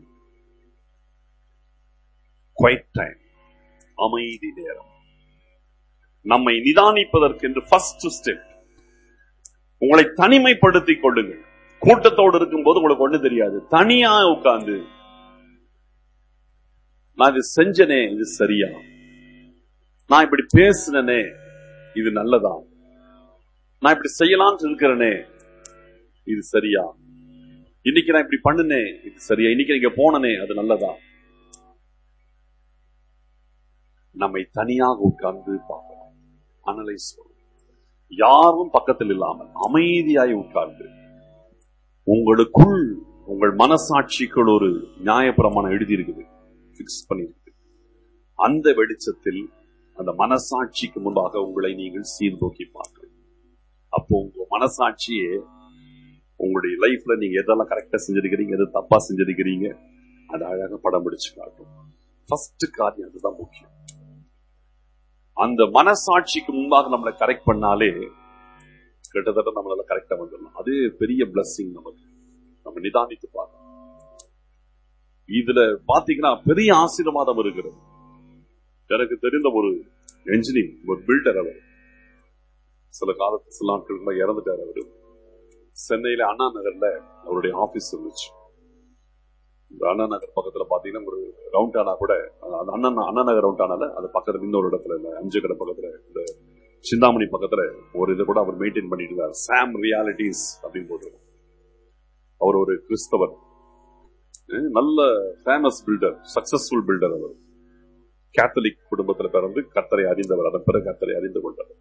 குவைட் டைம், அமைதி நேரம். நம்மை நிதானிப்பதற்கு ஃபர்ஸ்ட் ஸ்டெப், உங்களை தனிமைப்படுத்திக் கொள்ளுங்கள். கூட்டத்தோடு இருக்கும் போது உங்களுக்கு ஒண்ணு தெரியாது. தனியா உட்கார்ந்து நான் இது செஞ்சனே, இது சரியா, நான் இப்படி பேசினே, இது நல்லதா, நான் இப்படி செய்யலாம்னு இருக்கிறனே, இது சரியா, இன்னைக்கு நான் இப்படி பண்ணுனே, இது சரியா, இன்னைக்கு நீங்க போனனே, அது நல்லதா. நம்மை தனியாக உட்கார்ந்து பார்க்கலாம், அனலைஸ் பண்ணலாம். யாரும் பக்கத்தில் இல்லாமல் அமைதியாய் உட்கார்ந்து உங்களுக்குள் உங்கள் மனசாட்சிக்குள் ஒரு நியாயப்பிரமாணம் எழுதி இருக்குது, பிக்ஸ் பண்ணிருக்கு. அந்த வெளிச்சத்தில் அந்த மனசாட்சிக்கு முன்பாக உங்களை நீங்கள் சீர்தூக்கி பார்க்கணும். அப்போ உங்க மனசாட்சியே உங்களுடைய லைஃப்ல நீங்க எதெல்லாம் கரெக்டா செஞ்சிருக்கிறீங்க, எது தப்பா செஞ்சிருக்கிறீங்க, அது அழகாக படம் பிடிச்சு காட்டும். ஃபர்ஸ்ட் காரியம் அதுதான் முக்கியம். அந்த மனசாட்சிக்கு முன்பாக நம்மளை கரெக்ட் பண்ணாலே கிட்டத்தட்ட நம்மளால கரெக்டா வந்துடலாம். அது பெரிய பிளஸிங் நமக்கு. நம்ம நிதானித்து பார்க்கணும். இதுல பாத்தீங்கன்னா பெரிய ஆசீர்வாதம் இருக்கிறது. எனக்கு தெரிந்த ஒரு என்ஜினியர், ஒரு பில்டர், அவர் சில காலத்து சில நாட்களுக்கு இறந்துட்டார். அவரு சென்னையில அண்ணா நகர்ல அவருடைய ஆபீஸ் இருந்துச்சு. இந்த அண்ணா நகர் பக்கத்துல பாத்தீங்கன்னா ஒரு ரவுண்டானா கூட, அண்ணா அண்ணா நகர் ரவுண்டானால அது பக்கத்துல இன்னொரு இடத்துல இல்ல, அஞ்சு கடை பக்கத்துல, இந்த சிந்தாமணி பக்கத்துல ஒரு இதை கூட அவர் மெயின்டைன் பண்ணிட்டு இருந்தார். சாம் ரியாலிட்டிஸ் அப்படின்னு போட்டு. அவர் ஒரு கிறிஸ்தவர், நல்ல ஃபேமஸ் பில்டர், சக்சஸ்ஃபுல் பில்டர். அவர் கேத்தலிக் குடும்பத்தில் பிறந்து கர்த்தரை அறிந்தவர், அதன் பிறகு கர்த்தரை அறிந்து கொண்டவர்.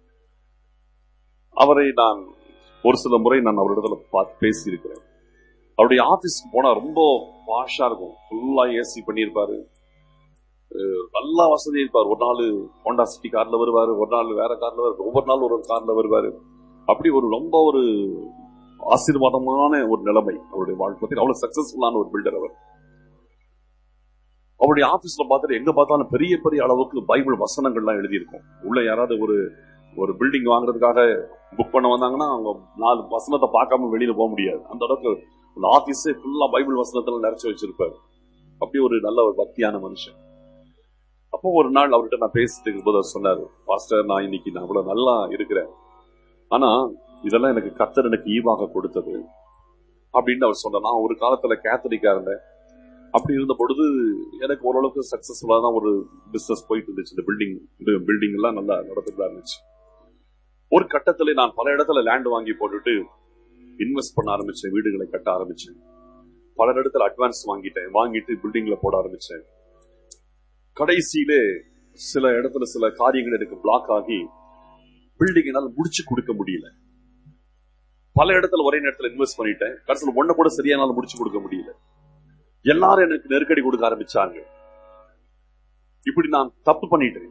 அவரை நான் ஒரு சில முறை நான் அவரிடத்துல பார்த்து பேசி இருக்கிறேன். அவருடைய ஆபீஸ்க்கு போனா ரொம்ப வாஷா இருக்கும், ஃபுல்லா ஏசி பண்ணியிருப்பாரு, நல்லா வசதி இருப்பார். ஒரு நாள் ஹோண்டா சிட்டி கார்ல வருவாரு, ஒரு நாள் வேற கார்ல வருவாரு, ஒவ்வொரு நாள் ஒரு கார்ல வருவாரு. அப்படி ஒரு ரொம்ப ஒரு ஆசீர்வாதமான ஒரு நிலைமை அவருடைய வாழ்க்கை. அவ்வளவு சக்சஸ்ஃபுல்லான ஒரு பில்டர் அவர். அவருடைய ஆபீஸ்ல பார்த்துட்டு எங்க பார்த்தாலும் பெரிய பெரிய அளவுக்கு பைபிள் வசனங்கள்லாம் எழுதியிருக்கும். உள்ள யாராவது ஒரு ஒரு பில்டிங் வாங்குறதுக்காக புக் பண்ண வந்தாங்கன்னா அவங்க நாலு வசனத்தை பார்க்காம வெளியில போக முடியாது. அந்த அளவுக்கு அந்த ஆபீஸே ஃபுல்லா பைபிள் வசனத்துல நிறைச்சு வச்சிருப்பாரு. அப்படி ஒரு நல்ல ஒரு பக்தியான மனுஷன். அப்போ ஒரு நாள் அவர்கிட்ட நான் பேசிட்டு இருக்கும் போது அவர் சொன்னாரு, பாஸ்டர், நான் இன்னைக்கு நான் அவ்வளவு நல்லா இருக்கிறேன், ஆனா இதெல்லாம் எனக்கு கர்த்தர் எனக்கு ஈவாக கொடுத்தது அப்படின்னு அவர் சொன்னார். நான் ஒரு காலத்துல கேத்தலிக்கா இருந்தேன். அப்படி இருந்த பொழுது எனக்கு ஓரளவுக்கு சக்சஸ்ஃபுல்லா தான் ஒரு பிசினஸ் போயிட்டு இருந்துச்சு. இந்த பில்டிங் பில்டிங் எல்லாம் நல்லா நடந்துட்டு இருந்துச்சு. ஒரு கட்டத்துல நான் பல இடத்துல லேண்ட் வாங்கி போட்டுட்டு இன்வெஸ்ட் பண்ண ஆரம்பிச்சேன், வீடுகளை கட்ட ஆரம்பிச்சேன். பல இடத்துல அட்வான்ஸ் வாங்கிட்டேன், வாங்கிட்டு பில்டிங்ல போட ஆரம்பிச்சேன். கடைசியிலே சில இடத்துல சில காரியங்கள் எனக்கு பிளாக் ஆகி பில்டிங் என்னால முடிச்சு கொடுக்க முடியல. பல இடத்துல ஒரே நேரத்துல இன்வெஸ்ட் பண்ணிட்டேன், கடைசியில் ஒண்ணு கூட சரியானால முடிச்சு கொடுக்க முடியல. எல்லாரும் எனக்கு நெருக்கடி கொடுக்க ஆரம்பிச்சாங்க. இப்படி நான் தப்பு பண்ணிட்டேன்.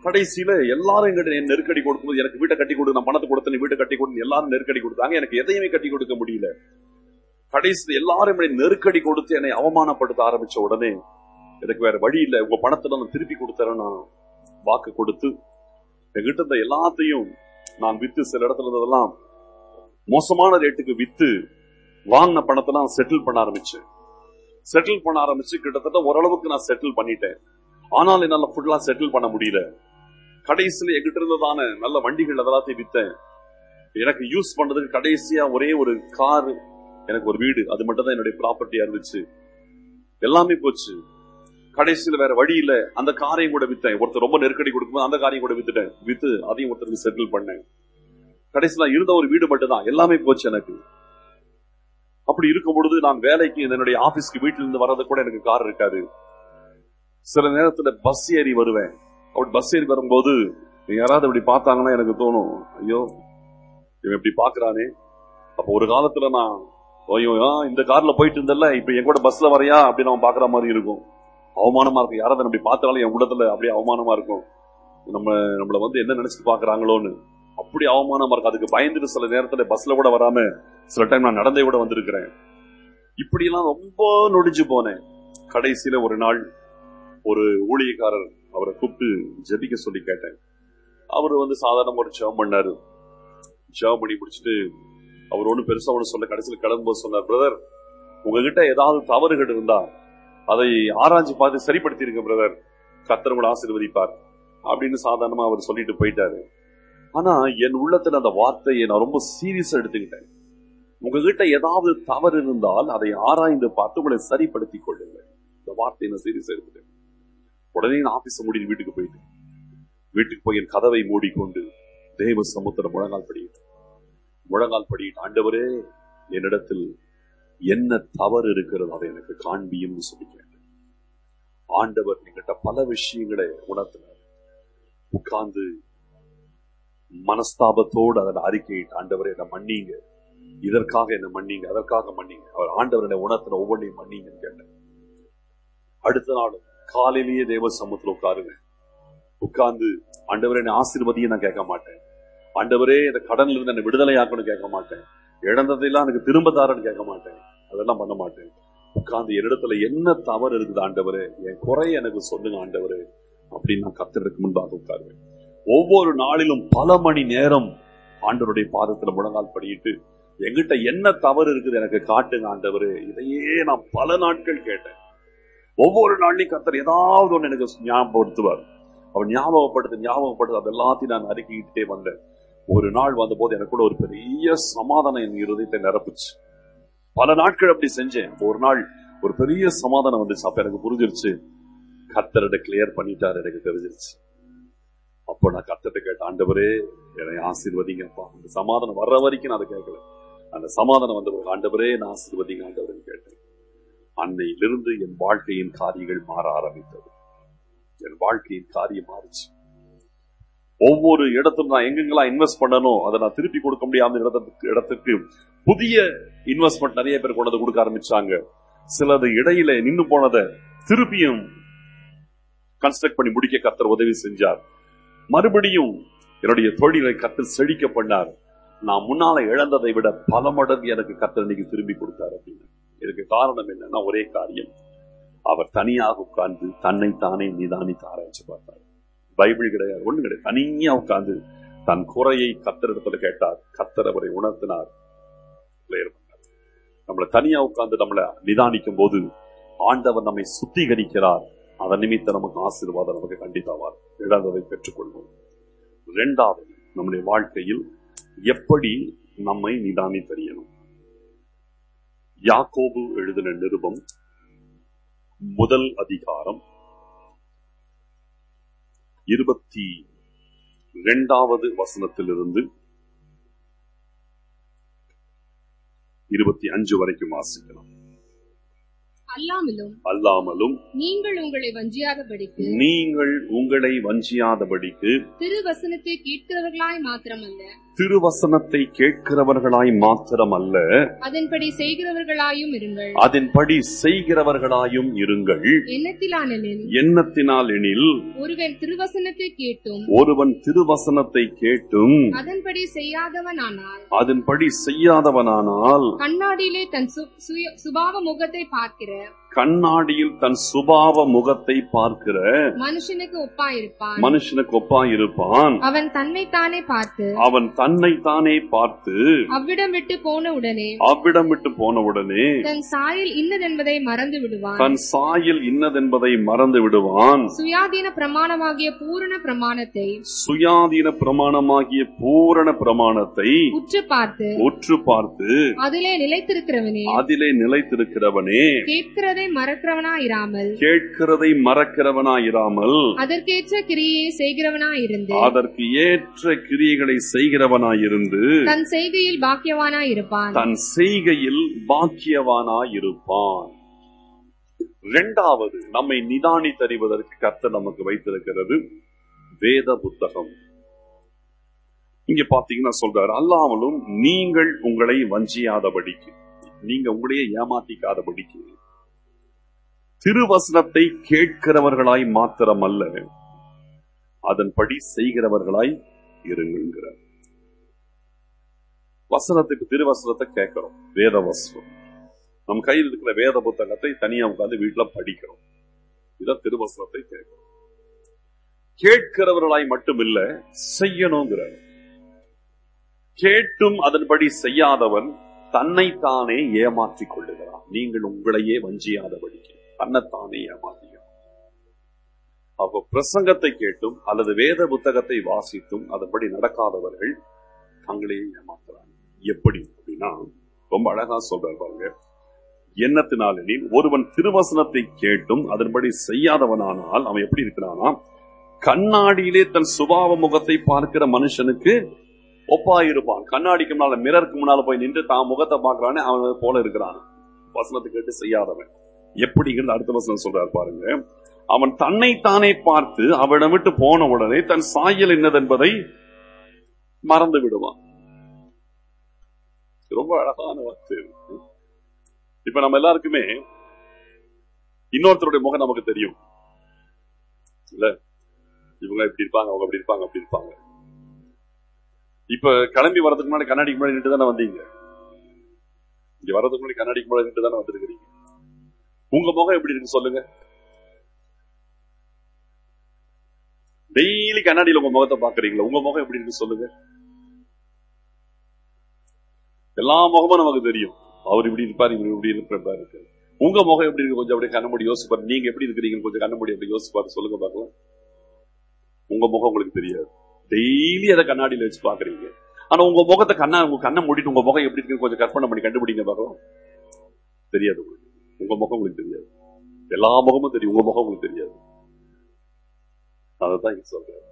கடைசியில எல்லாரும் எங்கிட்ட நெருக்கடி கொடுக்கும்போது, எனக்கு வீட்டை கட்டி கொடு, நான் பணத்தை கொடுத்து நீ வீட்டை கட்டி கொடு, எல்லாரும் நெருக்கடி கொடுத்தாங்க. எனக்கு எதையுமே கட்டி கொடுக்க முடியல. கடைசியில எல்லாரும் நெருக்கடி கொடுத்து என்னை அவமானப்படுத்த ஆரம்பிச்ச உடனே எனக்கு வேற வழி இல்லை, உங்க பணத்தை நான் திருப்பி கொடுத்தறேன் நான் வாக்கு கொடுத்து என்கிட்ட இருந்த எல்லாத்தையும் நான் வித்து, சில இடத்துல இருந்ததெல்லாம் மோசமான ரேட்டுக்கு வித்து வாங்கின பணத்தை நான் செட்டில் பண்ண ஆரம்பிச்சேன். செட்டில் பண்ண ஆரம்பிச்சு கிட்டத்தட்ட ஓரளவுக்கு நான் செட்டில் பண்ணிட்டேன். ஆனால் என்னால ஃபுல்லா செட்டில் பண்ண முடியல. கடைசியில எங்கிட்ட இருந்ததான நல்ல வண்டிகள் அதெல்லாத்தையும் வித்தேன். எனக்கு யூஸ் பண்றதுக்கு கடைசியா ஒரே ஒரு கார், எனக்கு ஒரு வீடு, அது மட்டும் தான் என்னுடைய ப்ராப்பர்ட்டியா இருந்துச்சு. எல்லாமே போச்சு. கடைசியில வேற வழி இல்ல, அந்த காரையும் கூட வித்தேன். ஒருத்தர் ரொம்ப நெருக்கடி கொடுக்கும்போது அந்த காரையும் கூட வித்துட்டேன். வித்து அதையும் ஒருத்தருக்கு செட்டில் பண்ணேன். கடைசியில இருந்த ஒரு வீடு மட்டும் தான், எல்லாமே போச்சு எனக்கு. அப்படி இருக்கும் பொழுது நான் வேலைக்கு என்னுடைய ஆபீஸ்க்கு வீட்டில இருந்து வர்றது கூட எனக்கு கார் இருக்காது. சில நேரத்துல பஸ் ஏறி வருவேன். அப்படி பஸ் ஏறி வரும்போது யாராவது அப்படி பார்த்தாங்கன்னா எனக்கு தோணும், ஐயோ இவன் இப்படி பாக்குறானே. அப்ப ஒரு காலத்துல நான் ஐயோ இந்த கார்ல போயிட்டு இருந்தல, இப்ப என் கூட பஸ்ல வரையா அப்படி நம்ம பாக்குற மாதிரி இருக்கும். அவமானமா இருக்கும். யாராவது அப்படி பார்த்தாலும் என் உள்ளத்துல அப்படியே அவமானமா இருக்கும். நம்ம நம்மள வந்து என்ன நினைச்சு பாக்குறாங்களோன்னு அப்படி அவமானமா இருக்கும். அதுக்கு பயந்துட்டு சில நேரத்துல பஸ்ல கூட வராம சில டைம் நான் நடந்தே கூட வந்திருக்கிறேன். இப்படி எல்லாம் ரொம்ப நொடிஞ்சு போனேன். கடைசியில ஒரு நாள் ஒரு ஊழியக்காரர் அவரை கூப்பிட்டு ஜெபிக்க சொல்லி கேட்டேன். அவரு வந்து சாதாரண ஒரு ஜெபம் பண்ணாரு. ஜெபம் பண்ணி முடிச்சுட்டு அவர் ஒண்ணு பெருசா ஒண்ணு சொல்ல, கடைசியில் கிளம்பும்போது சொன்னார், பிரதர் உங்ககிட்ட ஏதாவது தவறுகள் இருந்தா அதை ஆராய்ச்சி பார்த்து சரிப்படுத்திருங்க பிரதர், கர்த்தர் உங்களை ஆசீர்வதிப்பார் அப்படின்னு சாதாரணமா அவர் சொல்லிட்டு போயிட்டாரு. ஆனா என் உள்ளத்துல அந்த வார்த்தையை நான் ரொம்ப சீரியஸா எடுத்துக்கிட்டேன். உங்ககிட்ட ஏதாவது தவறு இருந்தால் அதை ஆராய்ந்து பார்த்து உங்களை சரிப்படுத்திக் கொள்ளுங்க. இந்த வார்த்தையை நான் சீரியஸா எடுத்துட்டேன். உடனே நான் ஆபீஸ் மூடி வீட்டுக்கு போயிட்டேன். வீட்டுக்கு போய் என் கதவை மூடிக்கொண்டு தேவ சமுத்திரம் முழங்கால் படிட்டு முழங்கால் படிட்டு ஆண்டவரே என்னிடத்தில் என்ன தவறு இருக்கிறது அதை எனக்கு காண்பியும் சொல்லி கேட்டேன். ஆண்டவர் என்கிட்ட பல விஷயங்களை உணர்த்தினார். உட்கார்ந்து மனஸ்தாபத்தோடு அதன் அறிக்கையிட்டு ஆண்டவரை என்ன மன்னிங்க, இதற்காக என்ன மன்னிங்க, அதற்காக மன்னிங்க, அவர் ஆண்டவரை உணர்த்தின ஒவ்வொன்றையும் மன்னிங்கன்னு கேட்டேன். அடுத்த நாள் காலையிலேயே தேவ சமூகத்தில் உட்காருங்க. உட்கார்ந்து ஆண்டவரே என்ன ஆசீர்வதியை நான் கேட்க மாட்டேன், ஆண்டவரே இந்த கடன்ல இருந்து என்ன விடுதலை ஆக்கணும் கேட்க மாட்டேன், இழந்ததையெல்லாம் எனக்கு திரும்ப தாரன்னு கேட்க மாட்டேன், அதெல்லாம் பண்ண மாட்டேன். உட்கார்ந்து என்னிடத்துல என்ன தவறு இருக்குது ஆண்டவரே, என் குறைய எனக்கு சொல்லுங்க ஆண்டவரே அப்படின்னு நான் கர்த்தருக்கு முன்பாக உட்காருவேன். ஒவ்வொரு நாளிலும் பல மணி நேரம் ஆண்டவருடைய பாதத்துல முழங்கால் படியிட்டு எங்கிட்ட என்ன தவறு இருக்குது எனக்கு காட்டுங்க ஆண்டவரே. இதையே நான் பல நாட்கள் கேட்டேன். ஒவ்வொரு நாளையும் கர்த்தர் ஏதாவது ஒண்ணு எனக்கு ஞாபகப்படுத்துவார். அவர் ஞாபகப்படுத்த ஞாபகப்படுத்த அது எல்லாத்தையும் நான் அறிக்கிட்டே வந்தேன். ஒரு நாள் வந்த போது எனக்கு கூட ஒரு பெரிய சமாதானம் என் இருதயத்தை நிரப்புச்சு. பல நாட்கள் அப்படி செஞ்சேன். ஒரு நாள் ஒரு பெரிய சமாதானம் வந்துச்சு. அப்ப எனக்கு புரிஞ்சிருச்சு, கர்த்தரை கிளியர் பண்ணிட்டாரு, எனக்கு தெரிஞ்சிருச்சு. அப்போ நான் கர்த்தரை கேட்ட, ஆண்டவரே என்னை ஆசீர்வதிங்கப்பா. அந்த சமாதானம் வர்ற வரைக்கும் நான் அதை கேட்கல. அந்த சமாதானம் வந்த பிறகு ஆண்டவரே நான் ஆசீர்வதிங்க ஆண்டவரேன்னு கேட்டேன். அன்னையிலிருந்து என் வாழ்க்கையின் காரியங்கள் மாற ஆரம்பித்தது. என் வாழ்க்கையின் காரியம் மாறிச்சு. ஒவ்வொரு இடத்துல நான் எங்கெங்கெல்லாம் இன்வெஸ்ட் பண்ணணும் அதை நான் திருப்பி கொடுக்க முடியாத இடத்துக்கு இடத்துக்கு புதிய இன்வெஸ்ட்மெண்ட் நிறைய பேர் கொண்டு வந்து கொடுக்க ஆரம்பிச்சாங்க. சிலது இடையில நின்று போனதை திருப்பியும் கன்ஸ்ட்ரக்ட் பண்ணி முடிக்க கர்த்தர் உதவி செஞ்சார். மறுபடியும் என்னுடைய தொழிலை கர்த்தர் செழிக்க பண்ணார். நான் முன்னால இழந்ததை விட பல மடங்கு எனக்கு கர்த்தர் இன்னைக்கு திரும்பி கொடுத்தார் அப்படின்னு. இதுக்கு காரணம் என்னன்னா ஒரே காரியம், அவர் தனியாக உட்கார்ந்து தன்னை தானே நிதானித்து ஆராய்ச்சி பார்த்தார். பைபிள் கிடையாது, ஒண்ணு கிடையாது. தனியா உட்கார்ந்து தன் குறையை கர்த்தரிடத்துல கேட்டார். கர்த்தர் அவரை உணர்த்தினார், கிளியர் பண்ணார். நம்மளை தனியா உட்கார்ந்து நம்மளை நிதானிக்கும் போது ஆண்டவர் நம்மை சுத்திகரிக்கிறார். அதன் நிமித்த நமக்கு ஆசீர்வாதம் நமக்கு கண்டிப்பாவார். இழந்ததை பெற்றுக்கொள்வோம். இரண்டாவது, நம்முடைய வாழ்க்கையில் எப்படி நம்மை நிதானி தெரியணும். யாக்கோபு எழுதின நிருபம் முதல் அதிகாரம் இருபத்தி இரண்டாவது வசனத்திலிருந்து இருபத்தி அஞ்சு வரைக்கும் வாசிக்கலாம். அல்லாமலும் அல்லாமலும் நீங்கள் உங்களை வஞ்சியாதபடிக்கு நீங்கள் உங்களை வஞ்சியாதபடிக்கு திருவசனத்தை கேட்கிறவர்களாய் மாத்திரமல்ல திருவசனத்தை கேட்கிறவர்களாய் மாத்திரம் அல்ல, அதன்படி செய்கிறவர்களாயும் இருங்கள். அதன்படி செய்கிறவர்களாயும் இருங்கள். எண்ணத்திலானெனில் எண்ணத்தினால் எனில் ஒருவன் திருவசனத்தை கேட்டும் ஒருவன் திருவசனத்தை கேட்டும் அதன்படி செய்யாதவனானால் அதன்படி செய்யாதவனானால் கண்ணாடியிலே தன் சு- சுய- சுபாவ முகத்தை பார்க்கிற கண்ணாடியில் தன் சுபாவ முகத்தை பார்க்கிற மனுஷனுக்கு ஒப்பாயிருப்பான். மனுஷனுக்கு ஒப்பாயிருப்பான். அவன் தன்னைத்தானே பார்த்து அவன் தன்னைத்தானே பார்த்து அவ்விடம் விட்டு போன உடனே அவ்விடம் விட்டு போனவுடனே தன் சாயல் இன்னதென்பதை மறந்து விடுவான். தன் சாயல் இன்னதென்பதை மறந்து விடுவான். சுயாதீன பிரமாணமாகிய பூரண பிரமாணத்தை சுயாதீன பிரமாணமாகிய பூரண பிரமாணத்தை உற்று பார்த்து உற்று பார்த்து அதிலே நிலைத்திருக்கிறவனே அதிலே நிலைத்திருக்கிறவனே கேட்கிறதை மறக்கிறவனாயிராமல் கேட்கிறதை மறக்கிறவனாயிராமல் அதற்கேற்ற கிரியை செய்கிறவனாயிருந்து அதற்கு ஏற்ற கிரியைகளை செய்கிறவனாயிருந்து தன் செய்கையில் பாக்கியவானாயிருப்பான். தன் செய்கையில் பாக்கியவானாயிருப்பான். இரண்டாவது, நம்மை நிதானித்தறிவதற்கு கர்த்தர் நமக்கு வைத்திருக்கிறது வேத புத்தகம். இங்க பாத்தீங்கன்னா சொல்றாரு, அல்லாமலும் நீங்கள் உங்களை வஞ்சியாதபடிக்கு, நீங்க உங்களையே ஏமாத்திக்காதபடிக்கு திருவசனத்தை கேட்கிறவர்களாய் மாத்திரம் அல்ல, அதன்படி செய்கிறவர்களாய் இருங்கிறார். வசனத்துக்கு திருவசனத்தை கேட்கிறோம், வேத வசனம். நம் கையில் இருக்கிற வேத புத்தகத்தை தனியா உட்கார்ந்து வீட்டுல படிக்கிறோம். இதான் திருவசனத்தை கேட்கிறோம். கேட்கிறவர்களாய் மட்டுமில்ல, செய்யணுங்கிறார். கேட்டும் அதன்படி செய்யாதவன் தன்னைத்தானே ஏமாற்றிக் கொள்ளுகிறான். நீங்கள் உங்களையே வஞ்சியாதபடிக்கு தன்னைத்தானே ஏமாற்றிக்கிறான். அப்போ பிரசங்கத்தை கேட்டும் அல்லது வேத புத்தகத்தை வாசித்தும் அதன்படி நடக்காதவர்கள் தங்களையே ஏமாத்துறாங்க. எப்படி அப்படின்னா ரொம்ப அழகா சொல்றாரு பாருங்க. எண்ணத்தினாலெனில் ஒருவன் திருவசனத்தை கேட்டும் அதன்படி செய்யாதவனானால் அவன் எப்படி இருக்கிறானா, கண்ணாடியிலே தன் சுபாவ முகத்தை பார்க்கிற மனுஷனுக்கு ஒப்பாயிருப்பான். கண்ணாடிக்கு முன்னால மிரருக்கு முன்னால போய் நின்று தான் முகத்தை பார்க்கிறானே அவன் போல இருக்கிறான். வசனத்தை கேட்டு செய்யாதவன் எப்படிங்கிறது அடுத்த வசனம் சொல்றாரு பாருங்க. அவன் தன்னைத்தானே பார்த்து அவனிடம் விட்டு போன உடனே தன் சாயல் என்னதென்பதை மறந்து விடுவான். ரொம்ப அழகான வார்த்தை. இப்ப நம்ம எல்லாருக்குமே இன்னொருத்தருடைய முகம் நமக்கு தெரியும் இல்ல, இவங்க இப்படி இருப்பாங்க, அவங்க அப்படி இருப்பாங்க, அப்படி இருப்பாங்க. இப்ப கிளம்பி வரதுக்கு முன்னாடி கண்ணாடிக்கு முன்னாடி நின்று தானே வந்தீங்க. இங்க வரதுக்கு முன்னாடி கண்ணாடிக்கு முன்னாடி நின்று தானே வந்துருக்கீங்க. உங்க முகம் எப்படி இருக்கு சொல்லுங்க. டெய்லி கண்ணாடியில் உங்க முகத்தை பாக்குறீங்களா? உங்க முகம் எப்படி இருக்கு சொல்லுங்க. எல்லா முகமும் நமக்கு தெரியும். அவர் இப்படி இருப்பாரு, இவர் இப்படி இருப்பாரு இருக்கு. உங்க முகம் எப்படி இருக்கு கொஞ்சம் அப்படியே கண்ண மூடி யோசிப்பாரு. நீங்க எப்படி இருக்கிறீங்க கொஞ்சம் கண்ண மூடி அப்படி யோசிப்பாரு சொல்லுங்க பாக்கலாம். உங்க முகம் உங்களுக்கு தெரியாது. டெய்லி அதை கண்ணாடியில வச்சு பாக்குறீங்க. ஆனா உங்க முகத்தை கண்ணா உங்க கண்ணை மூடிட்டு உங்க முகம் எப்படி இருக்கு கொஞ்சம் கற்பனை பண்ணி கண்டுபிடிங்க பாக்கலாம். தெரியாது உங்களுக்கு. உங்க முகம் உங்களுக்கு தெரியாது. எல்லா முகமும் தெரியும், உங்க முகம் உங்களுக்கு தெரியாது. அதான் இங்க சொல்றேன்.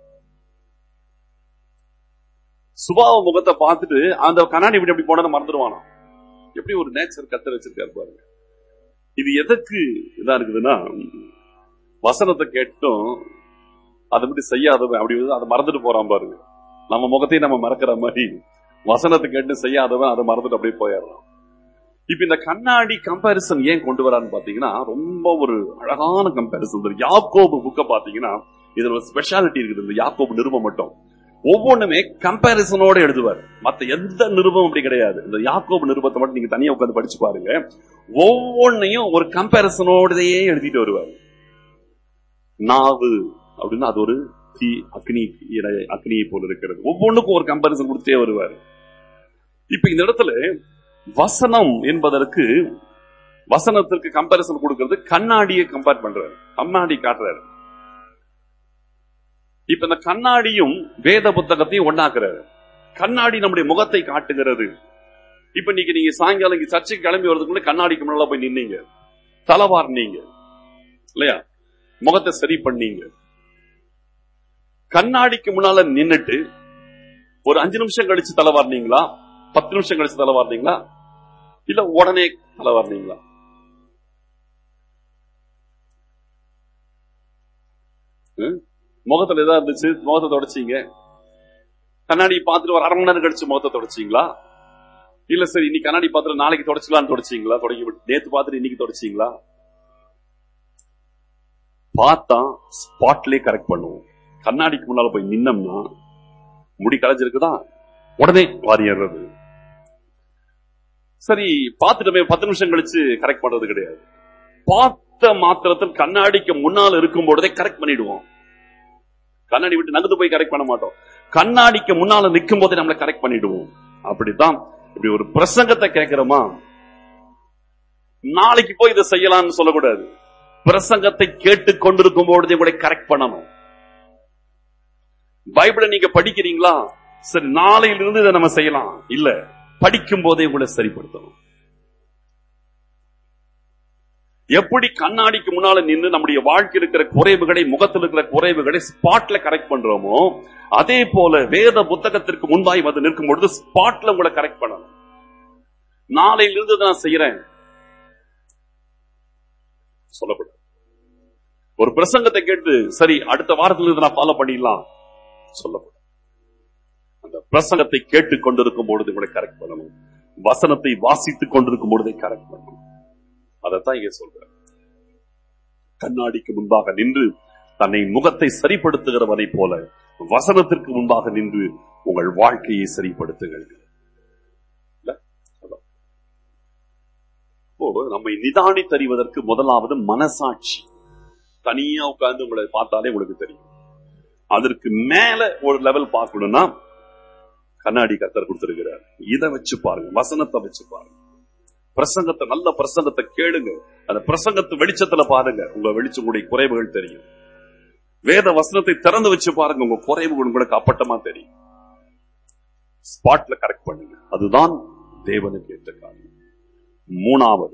சுபாவ முகத்தை பார்த்துட்டு அந்த கண்ணாடி இப்படி அப்படி போனதை மறந்துடுவானா. எப்படி ஒரு நேச்சர் கத்தர் வச்சிருக்காரு பாருங்க. இது எதற்கு இதா இருக்குதுன்னா, வசனத்தை கேட்டும் அதை பத்தி செய்யாதவன் அப்படி அதை மறந்துட்டு போறான் பாருங்க. நம்ம முகத்தையும் நம்ம மறக்கிற மாதிரி வசனத்தை கேட்டு செய்யாதவன் அதை மறந்துட்டு அப்படியே போயிடலாம். இப்ப இந்த கண்ணாடி கம்பாரிசன் ஏன் கொண்டு வரான்னு பாத்தீங்கன்னா, ரொம்ப ஒரு அழகான கம்பாரிசன். யாக்கோபு புக்க பாத்தீங்கன்னா இதுல ஒரு ஸ்பெஷாலிட்டி இருக்குது. இந்த யாக்கோபு நிருபம் மட்டும் ஒவ்வொன்றுமே கம்பாரிசனோட எழுதுவார். மத்த எந்த நிருபம் அப்படி கிடையாது. இந்த யாக்கோபு நிருபத்தை மட்டும் நீங்க தனியா உட்காந்து படிச்சு பாருங்க. ஒவ்வொன்னையும் ஒரு கம்பாரிசனோடயே எழுதிட்டு வருவார். நாவு அப்படின்னா அது ஒரு தீ அக்னி அக்னியை போல இருக்கிறது. ஒவ்வொன்றுக்கும் ஒரு கம்பாரிசன் கொடுத்தே வருவார். இப்ப இந்த இடத்துல வசனம் என்பதற்கு வசனத்திற்கு கம்பாரிசன் கொடுக்கிறது கண்ணாடியை கம்பேர் பண்றாரு, கண்ணாடி காட்டுறாரு. இப்ப இந்த கண்ணாடியும் வேத புத்தகத்தையும் ஒண்ணாக்குறாரு. கண்ணாடி நம்முடைய முகத்தை காட்டுகிறது. இப்ப நீங்க நீங்க சாயங்காலம் இங்க சர்ச்சைக்கு கிளம்பி வரதுக்கு முன்னாடி கண்ணாடிக்கு முன்னால போய் நின்னீங்க, தலைவாரினீங்க இல்லையா, முகத்தை சரி பண்ணீங்க. கண்ணாடிக்கு முன்னால நின்னுட்டு ஒரு அஞ்சு நிமிஷம் கழிச்சு தலைவாரினீங்களா, பத்து நிமிஷம் கழிச்சு தலைவாரினீங்களா, இல்ல உடனே தலைவாரினீங்களா? முகத்துல ஏதா இருந்துச்சு, முகத்தை தொடச்சிங்க. கண்ணாடி பார்த்துட்டு ஒரு அரை மணி நேரம் கழிச்சு முகத்தை தொடச்சிங்களா? இல்ல சரி இன்னைக்கு கண்ணாடி பார்த்துட்டு நாளைக்கு தொடச்சிக்கலான்னு தொடச்சிங்களா? தொடங்கி நேத்து பார்த்துட்டு இன்னைக்கு தொடச்சிங்களா? பார்த்தா ஸ்பாட்லயே கரெக்ட் பண்ணுவோம். கண்ணாடிக்கு முன்னால போய் நின்னோம்னா முடி கலைஞ்சிருக்குதா உடனே வாரி ஏறுறது. சரி பார்த்துட்டோமே பத்து நிமிஷம் கழிச்சு கரெக்ட் பண்றது கிடையாது. பார்த்த மாத்திரத்தில் கண்ணாடிக்கு முன்னால் இருக்கும் பொழுதே கரெக்ட் பண்ணிடுவோம். கண்ணாடி விட்டு நகர்ந்து போய் கரெக்ட் பண்ண மாட்டோம். கண்ணாடிக்கு முன்னால நிற்கும் போதே நம்மளை கரெக்ட் பண்ணிடுவோம். அப்படித்தான் இப்படி ஒரு பிரசங்கத்தை கேட்கிறோமா, நாளைக்கு போய் இதை செய்யலாம்னு சொல்லக்கூடாது. பிரசங்கத்தை கேட்டு கொண்டிருக்கும் பொழுதே கூட கரெக்ட் பண்ணணும். பைபிளை நீங்க படிக்கிறீங்களா, சரி நாளையிலிருந்து இதை நம்ம செய்யலாம், இல்ல படிக்கும் போதே கூட சரிப்படுத்தணும். எப்படி கண்ணாடிக்கு முன்னால நின்று நம்முடைய வாழ்க்கை இருக்கிற குறைவுகளை, முகத்தில் இருக்கிற குறைவுகளை ஸ்பாட்ல கரெக்ட் பண்றோமோ, அதே போல வேத புத்தகத்திற்கு முன்பாய் வந்து நிற்கும் பொழுது ஸ்பாட்ல உங்களை கரெக்ட் பண்ணணும். நாளையிலிருந்து நான் செய்யறேன் சொல்லப்படும். ஒரு பிரசங்கத்தை கேட்டு சரி அடுத்த வாரத்திலிருந்து நான் ஃபாலோ பண்ணிடலாம் சொல்லப்படும். அந்த பிரசங்கத்தை கேட்டுக் கொண்டிருக்கும் பொழுது உங்களை கரெக்ட் பண்ணணும். வசனத்தை வாசித்துக் கொண்டிருக்கும் பொழுதை கரெக்ட் பண்ணணும். அதைத்தான் இங்க சொல்றேன். கண்ணாடிக்கு முன்பாக நின்று தன்னை முகத்தை சரிப்படுத்துகிறவனை போல வசனத்திற்கு முன்பாக நின்று உங்கள் வாழ்க்கையை சரிப்படுத்துங்கள். நம்மை நிதானித்தறிவதற்கு முதலாவது மனசாட்சி. தனியா உட்கார்ந்து உங்களை பார்த்தாலே உங்களுக்கு தெரியும். அதற்கு மேல ஒரு லெவல் பார்க்கணும்னா கண்ணாடி கர்த்தர் கொடுத்திருக்கிறார். இதை வச்சு பாருங்க, வசனத்தை வச்சு பாருங்க, பிரசங்கத்தை, நல்ல பிரசங்கத்தை கேளுங்க. அந்த பிரசங்கத்தை வெளிச்சத்துல பாருங்க, உங்க வெளிச்சம் உங்களுடைய குறைவுகள் தெரியும். வேத வசனத்தை திறந்து வச்சு பாருங்க, உங்க குறைவுகள் உங்களுக்கு அப்பட்டமா தெரியும். ஸ்பாட்ல கரெக்ட் பண்ணுங்க. அதுதான் தேவனுக்கு ஏற்ற காரியம். மூணாவது,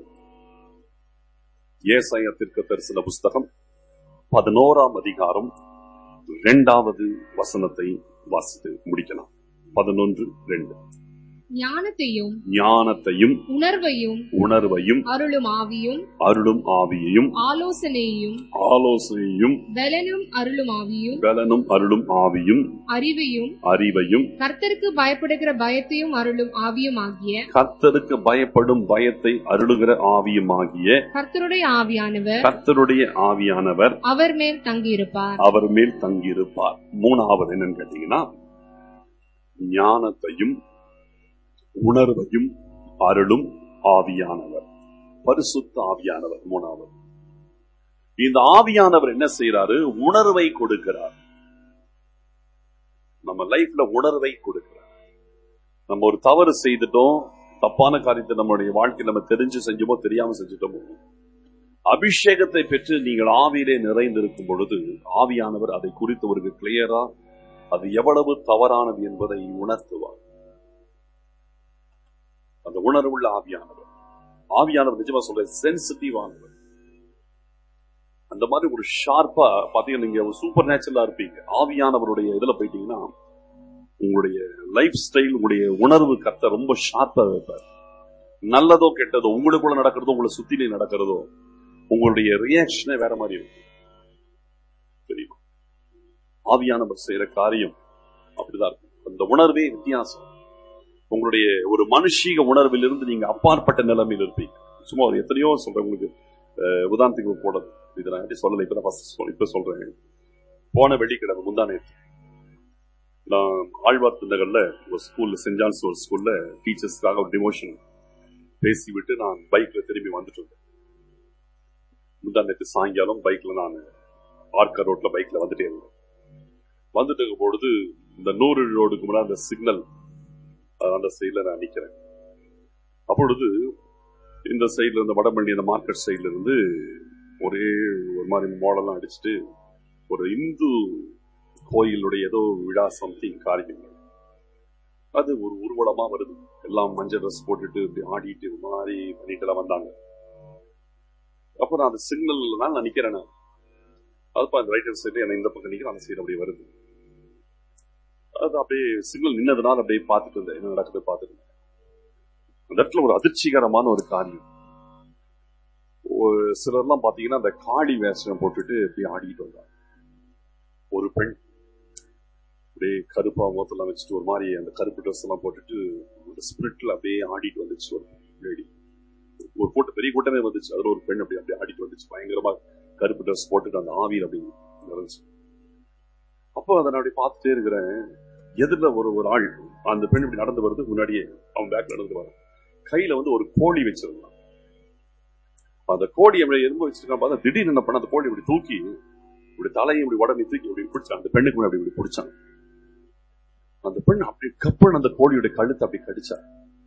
ஏசாயா தீர்க்கதரிசன புஸ்தகம் பதினோராம் அதிகாரம் இரண்டாவது வசனத்தை வாசித்து முடிக்கலாம். பதினொன்று ரெண்டு. ஞானத்தையும் ஞானத்தையும் உணர்வையும் உணர்வையும் அருளும் ஆவியும் அருளும் ஆவியையும் ஆலோசனையையும் ஆலோசனையும் பலனும் அருளும் ஆவியும் பலனும் அருளும் ஆவியும் அறிவையும் அறிவையும் கர்த்தருக்கு பயப்படுகிற பயத்தையும் அருளும் ஆவியும் ஆகிய கர்த்தருக்கு பயப்படும் பயத்தை அருளுகிற ஆவியும் ஆகிய கர்த்தருடைய ஆவியானவர் கர்த்தருடைய ஆவியானவர் அவர் மேல் தங்கியிருப்பார் அவர் மேல் தங்கியிருப்பார். மூணாவது என்னன்னு கேட்டீங்கன்னா, ஞானத்தையும் உணர்வையும் அருளும் ஆவியானவர், பரிசுத்த ஆவியானவர். மூணாவது, இந்த ஆவியானவர் என்ன செய்யறாரு? உணர்வை கொடுக்கிறார். நம்ம லைஃப்ல உணர்வை கொடுக்கிறார். நம்ம ஒரு தவறு செய்துட்டோம், தப்பான காரியத்தை நம்முடைய வாழ்க்கையில் நம்ம தெரிஞ்சு செஞ்சோமோ தெரியாம செஞ்சுட்டோமோ, அபிஷேகத்தை பெற்று நீங்கள் ஆவியிலே நிறைந்திருக்கும் பொழுது ஆவியானவர் அதை குறித்து ஒரு கிளியரா அது எவ்வளவு தவறானது என்பதை உணர்த்துவார். அந்த உணர்வுள்ள ஆவியானவர். ஆவியானவர் நிஜமா சொல்ற சென்சிட்டிவ் ஆனவர். அந்த மாதிரி ஒரு ஷார்ப்பா பாத்தீங்கன்னா நீங்க சூப்பர் நேச்சுரலா இருப்பீங்க. ஆவியானவருடைய இதுல போயிட்டீங்கன்னா உங்களுடைய லைஃப் ஸ்டைல், உங்களுடைய உணர்வு கத்த ரொம்ப ஷார்ப்பா வைப்பார். நல்லதோ கெட்டதோ, உங்களுக்குள்ள நடக்கிறதோ உங்களை சுத்திலே நடக்கிறதோ, உங்களுடைய ரியாக்ஷனே வேற மாதிரி இருக்கும். தெரியுமா? ஆவியானவர் செய்யற காரியம் அப்படிதான் இருக்கும். அந்த உணர்வே வித்தியாசம். உங்களுடைய ஒரு மனுஷீக உணர்விலிருந்து நீங்க அப்பாற்பட்ட நிலைமையில் இருப்பீங்க. சும்மா ஒரு எத்தனையோ சொல்றேன் உங்களுக்கு. உதாரணத்துக்கு போடுறது இதை நான் எப்படி சொல்லலை, இப்பதான் இப்ப சொல்றேன். போன வெள்ளிக்கிழமை முந்தானே நான் ஆழ்வார் நகர்ல ஒரு ஸ்கூல்ல, சென்ட் ஜான்ஸ் ஒரு ஸ்கூல்ல டீச்சர்ஸ்க்காக ஒரு டிமோஷன் பேசிவிட்டு நான் பைக்ல திரும்பி வந்துட்டு இருந்தேன். முந்தானேத்து சாயங்காலம் பைக்ல நான் ஆர்கா ரோட்ல பைக்ல வந்துட்டே இருந்தேன். வந்துட்டு இருக்கும் பொழுது இந்த நூறு ரோடுக்கு முன்னாடி அந்த சிக்னல், அந்த சைட்ல நான் நிக்கிறேன். அப்பொழுது இந்த சைட்ல இருந்து வடமல்லி அந்த மார்க்கெட் சைட்ல இருந்து ஒரே ஒரு மாதிரி மாடெல்லாம் அடிச்சுட்டு ஒரு இந்து கோயிலுடைய ஏதோ விழா சம்திங் காரியங்கள், அது ஒரு ஊர்வலமா வருது. எல்லாம் மஞ்சள் ட்ரெஸ் போட்டுட்டு இப்படி ஆடிட்டு மாதிரி பண்ணிட்டு எல்லாம் வந்தாங்க. அப்ப நான் அந்த சிக்னல் தான் நான் நிக்கிறேன். அதுப்பா அந்த ரைட் ஹேண்ட் சைடு என்ன இந்த பக்கம் நிக்கிறேன், அந்த சைடு அப்படியே வருது. அது அப்படியே சிக்னல் நின்னதுனால அப்படியே பார்த்துட்டு இருந்தேன், என்ன நடக்குது பார்த்துட்டு இருந்தேன். அந்த இடத்துல ஒரு அதிர்ச்சிகரமான ஒரு காரியம். சிலர்லாம் பாத்தீங்கன்னா அந்த காளி வேஷம் போட்டுட்டு இப்படி ஆடிட்டு வந்தாங்க. ஒரு பெண் அப்படியே கருப்பா முகத்தெல்லாம் வச்சுட்டு ஒரு மாதிரி அந்த கருப்பு ட்ரெஸ் எல்லாம் போட்டுட்டு அந்த ஸ்பிரிட்ல அப்படியே ஆடிட்டு வந்துச்சு ஒரு லேடி. ஒரு கூட்டம், பெரிய கூட்டமே வந்துச்சு. அதுல ஒரு பெண் அப்படி அப்படியே ஆடிட்டு வந்துச்சு, பயங்கரமா கருப்பு ட்ரெஸ் போட்டுட்டு அந்த ஆவியில் அப்படி நடந்துச்சு. அப்போ அதை நான் அப்படி பார்த்துட்டே இருக்கிறேன். எதிரில் ஒரு ஒரு ஆள் அந்த பெண் இப்படி நடந்து வருது, முன்னாடியே அவன் பேக் நடந்து வர, கையில வந்து ஒரு கோழி வச்சிருந்தான். அந்த கோழி அப்படி எறும்பு வச்சிருக்கான் பார்த்தா திடீர்னு என்ன பண்ண, அந்த கோழி இப்படி தூக்கி இப்படி தலையை இப்படி உடம்பை தூக்கி இப்படி பிடிச்சான். அந்த பெண்ணுக்கு அப்படி இப்படி பிடிச்சான். அந்த பெண் அப்படி கப்பன் அந்த கோழியோட கழுத்தை அப்படி கடிச்சா.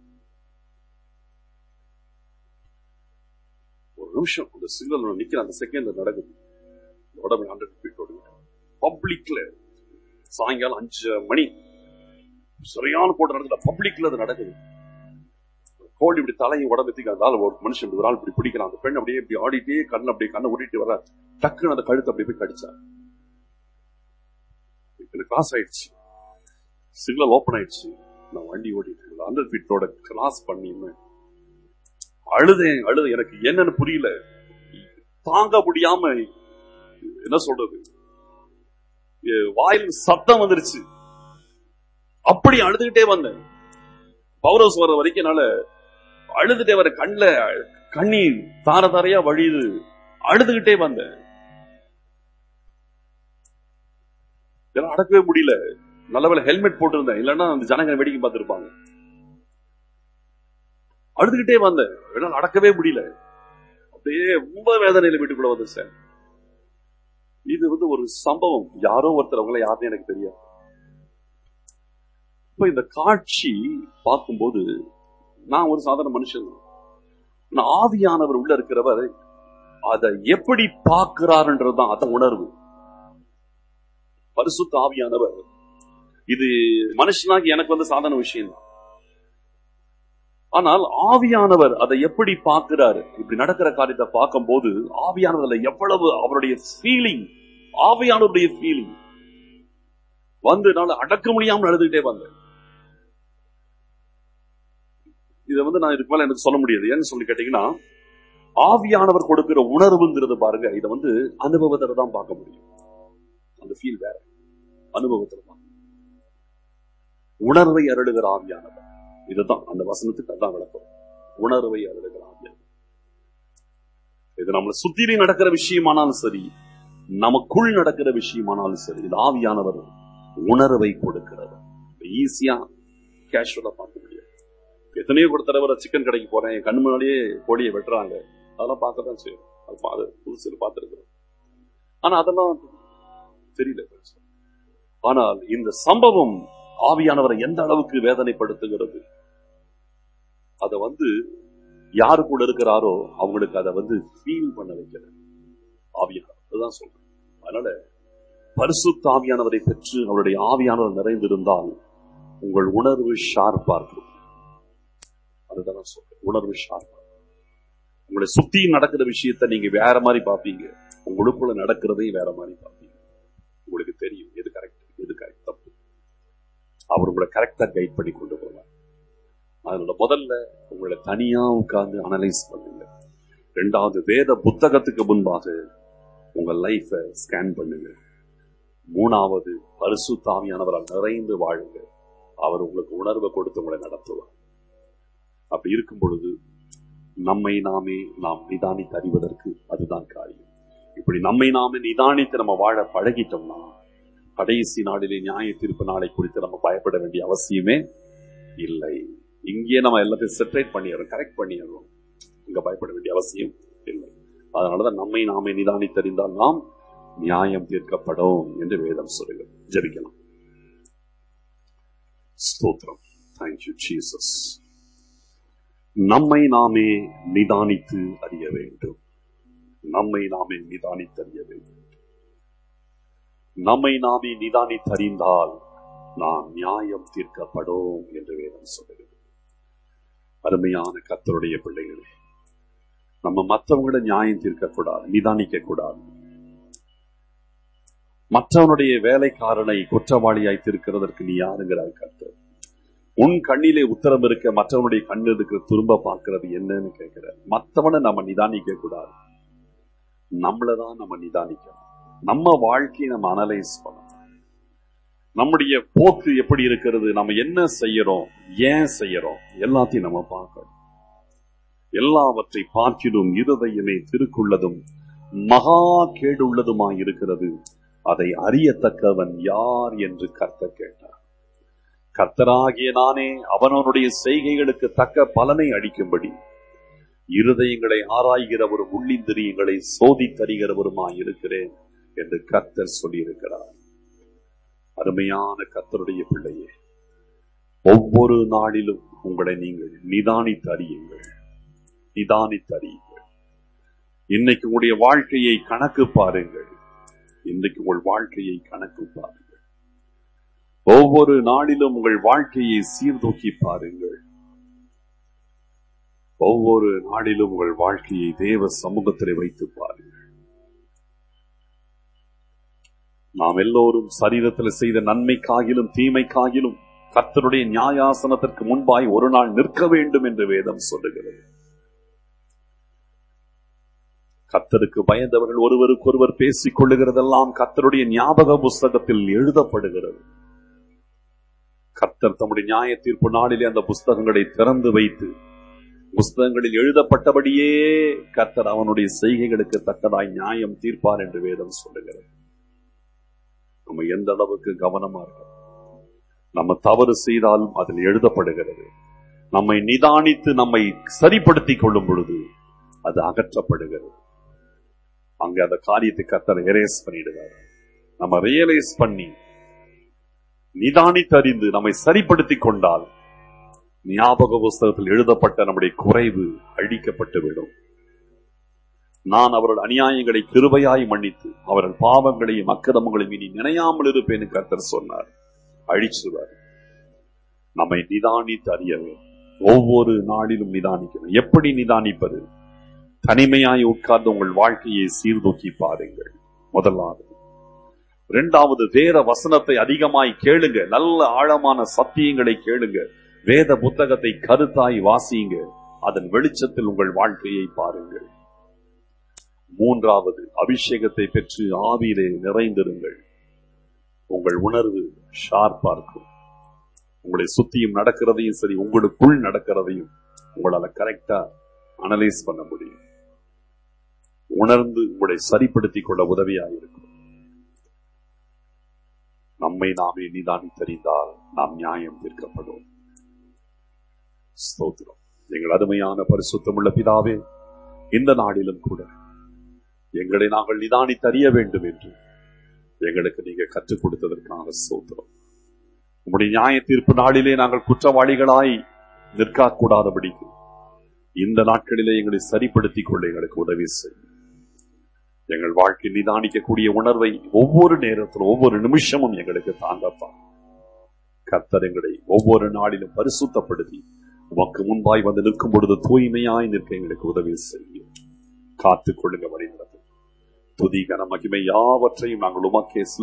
ஒரு நிமிஷம் அந்த சிக்னல் நிக்கிற அந்த செகண்ட்ல நடக்குது. உடம்பு ஹண்ட்ரட் ஃபீட் ஓடுது பப்ளிக்ல. சாயங்காலம் அஞ்சு மணி சரியான போட்டு நடக்குது. பப்ளிக்ல அது நடக்குது. கோழி இப்படி தலையை உடம்பத்துக்கு அந்த ஒரு மனுஷன் ஒரு ஆள் இப்படி பிடிக்கிறான். அந்த பெண் அப்படியே இப்படி ஆடிட்டே கண்ணு அப்படியே கண்ணை ஓடிட்டு வர, டக்குன்னு அந்த கழுத்தை அப்படி போய் கடிச்சா. கிராஸ் ஆயிடுச்சு, சிக்னல் ஓபன் ஆயிடுச்சு. நான் வண்டி ஓடிட்டு ஹண்ட்ரட் ஃபீட் ரோட கிராஸ் பண்ணி அழுதேன். அழுது எனக்கு என்னன்னு புரியல, தாங்க முடியாம என்ன சொல்றது, வாயில் சத்தம் வந்துருச்சு. அப்படி அழுதுகிட்டே வந்தேன். பௌரஸ் வர வரைக்கும் என்னால அழுதுட்டே வர, கண்ணுல கண்ணீர் தார தாரையா வழியுது. அழுதுகிட்டே வந்தேன், அடக்கவே முடியல. நல்லவேளை ஹெல்மெட் போட்டு இருந்தேன், இல்லன்னா அந்த ஜனங்க வேடிக்கை பார்த்திருப்பாங்க. அழுதுகிட்டே வந்தேன், என்னால அடக்கவே முடியல. அப்படியே ரொம்ப வேதனையில வீட்டுக்குள்ள வந்து சார். இது வந்து ஒரு சம்பவம். யாரோ ஒருத்தர், அவங்கள யாருன்னு எனக்கு தெரியாது. இப்ப இந்த காட்சி பார்க்கும்போது நான் ஒரு சாதாரண மனுஷன். ஆவியானவர் உள்ள இருக்கிறவர் அதை எப்படி பார்க்கிறார்ன்றதுதான் அத உணர்வு. பரிசுத்த ஆவியானவர், இது மனுஷனாகி எனக்கு வந்து சாதாரண விஷயம் தான். ஆனால் ஆவியானவர் அதை எப்படி பார்க்கிறாரு, இப்படி நடக்கிற காரியத்தை பார்க்கும் போது ஆவியானவர்ல எவ்வளவு அவருடைய ஃபீலிங், ஆவியானவருடைய ஃபீலிங் வந்து நான் அடக்க முடியாமல் அழுதுகிட்டே வந்தேன். இதை வந்து நான் இதுக்கு மேல எனக்கு சொல்ல முடியாது. ஏன்னு சொல்லி கேட்டீங்கன்னா, ஆவியானவர் கொடுக்கிற உணர்வுங்கிறது பாருங்க, இதை வந்து அனுபவத்துல தான் பார்க்க முடியும். அந்த ஃபீல் வேற, அனுபவத்துல தான். உணர்வை அருளுகிற ஆவியானவர், இதுதான் அந்த வசனத்துக்கு அதான் விளக்கம். உணர்வை அருளுகிற ஆவியானவர். இது நம்மளை சுத்திலே நடக்கிற விஷயமானாலும் சரி, நமக்குள் நடக்கிற விஷயமானாலும் சரி, இது ஆவியானவர் உணர்வை கொடுக்கிறவர். ஈஸியா கேஷுவலா பார்க்க முடியாது. எத்தனையோ கூட தடவை சிக்கன் கடைக்கு போறேன், என் கண்ணு முன்னாடியே கோழியை வெட்டுறாங்க, அதெல்லாம் பார்க்கத்தான் செய்யும். அது புதுசு பார்த்திருக்கிறோம், ஆனா அதெல்லாம் தெரியல. ஆனால் இந்த சம்பவம் ஆவியானவரை எந்த அளவுக்கு வேதனைப்படுத்துகிறது, அதை வந்து யாரு கூட இருக்கிறாரோ அவங்களுக்கு அதை வந்து ஃபீல் பண்ண வைக்கிறது ஆவியானவர். அதுதான் சொல்றேன். அதனால பரிசுத்த ஆவியானவரை பெற்று அவருடைய ஆவியானவர் நிறைந்திருந்தால் உங்கள் உணர்வு ஷார்ப்பா இருக்கும். அதுதான் சொல்றேன், உணர்வு ஷார்ப்பா. உங்களை சுத்தி நடக்கிற விஷயத்த நீங்க வேற மாதிரி பார்ப்பீங்க, உங்களுக்குள்ள நடக்கிறதையும் வேற மாதிரி பார்ப்பீங்க. உங்களுக்கு தெரியும் எது கரெக்ட், எது கரெக்ட், தப்பு. அவர் உங்களை கரெக்டா கைட் பண்ணி கொண்டு போவார். அதனால முதல்ல உங்களை தனியா உட்கார்ந்து அனலைஸ் பண்ணுங்க. ரெண்டாவது, வேத புத்தகத்துக்கு முன்பாக உங்க லைஃப ஸ்கேன் பண்ணுங்க. மூணாவது, பரிசுத்த ஆவியானவரால் நிறைந்து வாழுங்க. அவர் உங்களுக்கு உணர்வை கொடுத்து உங்களை நடத்துவார். அப்படி இருக்கும் பொழுது நம்மை நாமே நாம் நிதானித்து அறிவதற்கு அதுதான் காரியம். இப்படி நம்மை நாமே நிதானித்து நம்ம வாழ பழகிட்டோம்னா கடைசி நாளிலே நியாய தீர்ப்பு நாளை குறித்து நம்ம பயப்பட வேண்டிய அவசியமே இல்லை. இங்கே நம்ம எல்லாத்தையும் செப்பரேட் பண்ணிடுறோம், கரெக்ட் பண்ணிடுறோம். இங்க பயப்பட வேண்டிய அவசியம் இல்லை. அதனாலதான் நம்மை நாமே நிதானித்தறிந்தால் நாம் நியாயம் தீர்க்கப்படும் என்று வேதம் சொல்லுகிறது. ஜெபிக்கலாம். ஸ்தோத்திரம். Thank you Jesus. நம்மை நாமே நிதானித்து அறிய வேண்டும். நம்மை நாமே நிதானித்து அறிய வேண்டும். நம்மை நாமே நிதானித்து அறிந்தால் நாம் நியாயம் தீர்க்கப்படும் என்று வேதம் சொல்லுகிறது. அருமையான கர்த்தருடைய பிள்ளைகளே, நம்ம மற்றவங்களை நியாயம் தீர்க்கக்கூடாது, நிதானிக்க கூடாது. மற்றவனுடைய வேலைக்காரனை குற்றவாளியாய் தீர்க்கிறதற்கு நீ யாருங்கிறாய் கர்த்தர்? உன் கண்ணிலே உத்தரம் இருக்க மற்றவனுடைய கண்ணு இருக்கிற திரும்ப பார்க்கிறது என்னன்னு கேட்கிற. மற்றவனை நம்ம நிதானிக்க கூடாது, நம்மளதான் நம்ம நிதானிக்கணும். நம்ம வாழ்க்கையை நம்ம அனலைஸ் பண்ணணும். நம்முடைய போக்கு எப்படி இருக்கிறது, நம்ம என்ன செய்யறோம், ஏன் செய்யறோம், எல்லாத்தையும் நம்ம பார்க்கணும். எல்லாவற்றை பார்க்கிலும் இருதயமே திருக்குள்ளதும் மகா கேடுள்ளதுமாய் இருக்கிறது, அதை அறியத்தக்கவன் யார் என்று கர்த்தர் கேட்டார். கர்த்தராகிய நானே அவனவனுடைய செய்கைகளுக்கு தக்க பலனை அளிக்கும்படி இருதயங்களை ஆராய்கிறவரும் உள்ளிந்திரியங்களை சோதித்தறிகிறவருமாய் இருக்கிறேன் என்று கர்த்தர் சொல்லியிருக்கிறார். அருமையான கர்த்தருடைய பிள்ளையே, ஒவ்வொரு நாளிலும் உங்களை நீங்கள் நிதானித்து அறியுங்கள், நிதானித்து அறியுங்கள். இன்னைக்கு உங்களுடைய வாழ்க்கையை கணக்கு பாருங்கள், இன்றைக்கு உங்கள் வாழ்க்கையை கணக்கு பாருங்கள். ஒவ்வொரு நாளிலும் உங்கள் வாழ்க்கையை சீர்தூக்கி பாருங்கள். ஒவ்வொரு நாளிலும் உங்கள் வாழ்க்கையை தேவ சமூகத்திலே வைத்து பாருங்கள். நாம் எல்லோரும் சரீரத்தில் செய்த நன்மைக்காகிலும் தீமைக்காகிலும் கர்த்தருடைய நியாயாசனத்திற்கு முன்பாய் ஒரு நாள் நிற்க வேண்டும் என்று வேதம் சொல்லுகிறது. கர்த்தருக்கு பயந்தவர்கள் ஒருவருக்கொருவர் பேசிக் கொள்ளுகிறதெல்லாம் கர்த்தருடைய ஞாபக புஸ்தகத்தில் எழுதப்படுகிறது. கர்த்தர் தம்முடைய நியாய தீர்ப்பு நாளிலே அந்த புஸ்தகங்களை திறந்து வைத்து புஸ்தகங்களில் எழுதப்பட்டபடியே கர்த்தர் அவனுடைய செய்கைகளுக்கு தக்கதாய் நியாயம் தீர்ப்பார் என்று வேதம் சொல்லுகிறது. நம்ம எந்த அளவுக்கு கவனமா இருக்கோம். நம்ம தவறு செய்தாலும் அதில் எழுதப்படுகிறது. நம்மை நிதானித்து நம்மை சரிப்படுத்திக் கொள்ளும் பொழுது அது அகற்றப்படுகிறது. அங்க அந்த காரியத்தை கர்த்தர் எரேஸ் பண்ணிடுவார். நம்ம ரியலைஸ் பண்ணி நிதானித்தறிந்து நம்மை சரிப்படுத்திக் கொண்டால் ஞாபக புஸ்தகத்தில் எழுதப்பட்ட நம்முடைய குறைவு அழிக்கப்பட்டுவிடும். நான் அவர்கள் அநியாயங்களை கிருபையாய் மன்னித்து அவர்கள் பாவங்களையும் அக்கிரமங்களையும் இனி நினையாமல் இருப்பேன் கர்த்தர் சொன்னார். அழிச்சுவார். நம்மை நிதானித்து அறிய வேண்டும். ஒவ்வொரு நாளிலும் நிதானிக்கணும். எப்படி நிதானிப்பது? தனிமையாய் உட்கார்ந்து உங்கள் வாழ்க்கையை சீர்தூக்கி பாருங்கள். முதலாவது. இரண்டாவது, வேத வசனத்தை அதிகமாய் கேளுங்க. நல்ல ஆழமான சத்தியங்களை கேளுங்க. வேத புத்தகத்தை கருத்தாய் வாசியுங்க. அதன் வெளிச்சத்தில் உங்கள் வாழ்க்கையை பாருங்கள். மூன்றாவது, அபிஷேகத்தை பெற்று ஆவியிலே நிறைந்திருங்கள். உங்கள் உணர்வு ஷார்ப்பா இருக்கும். உங்களை சுத்தியும் நடக்கிறதையும் சரி, உங்களுக்குள் நடக்கிறதையும் உங்களால கரெக்டா அனலைஸ் பண்ண முடியும். உணர்ந்து உங்களை சரிப்படுத்திக் கொள்ள உதவியாக இருக்கும். நம்மை நாமே நிதானித்தறிந்தால் நாம் நியாயம் தீர்க்கப்படும். ஸ்தோத்திரம். எங்கள் அருமையான பரிசுத்தமுள்ள பிதாவே, இந்த நாளிலும் கூட எங்களை நாங்கள் நிதானித்தறிய வேண்டும் என்று எங்களுக்கு நீங்க கற்றுக் கொடுத்ததற்காக ஸ்தோத்திரம். உங்களுடைய நியாய தீர்ப்பு நாளிலே நாங்கள் குற்றவாளிகளாய் நிற்கக்கூடாதபடிக்கு இந்த நாட்களிலே எங்களை சரிப்படுத்திக் கொள்ள எங்களுக்கு உதவி செய்யும். எங்கள் வாழ்க்கை நிதானிக்கக்கூடிய உணர்வை ஒவ்வொரு நேரத்திலும் ஒவ்வொரு நிமிஷமும் எங்களுக்கு தாங்கப்பா. கர்த்தர் எங்களை ஒவ்வொரு நாளிலும் பரிசுத்தப்படுத்தி உமக்கு முன்பாய் வந்து நிற்கும் பொழுது தூய்மையாய் நிற்க எங்களுக்கு உதவி செய்யும். காத்துக் கொள்ளுங்க. வழிநடத்தும் துதி கன மகிமை யாவற்றையும் நாங்கள் உமக்கே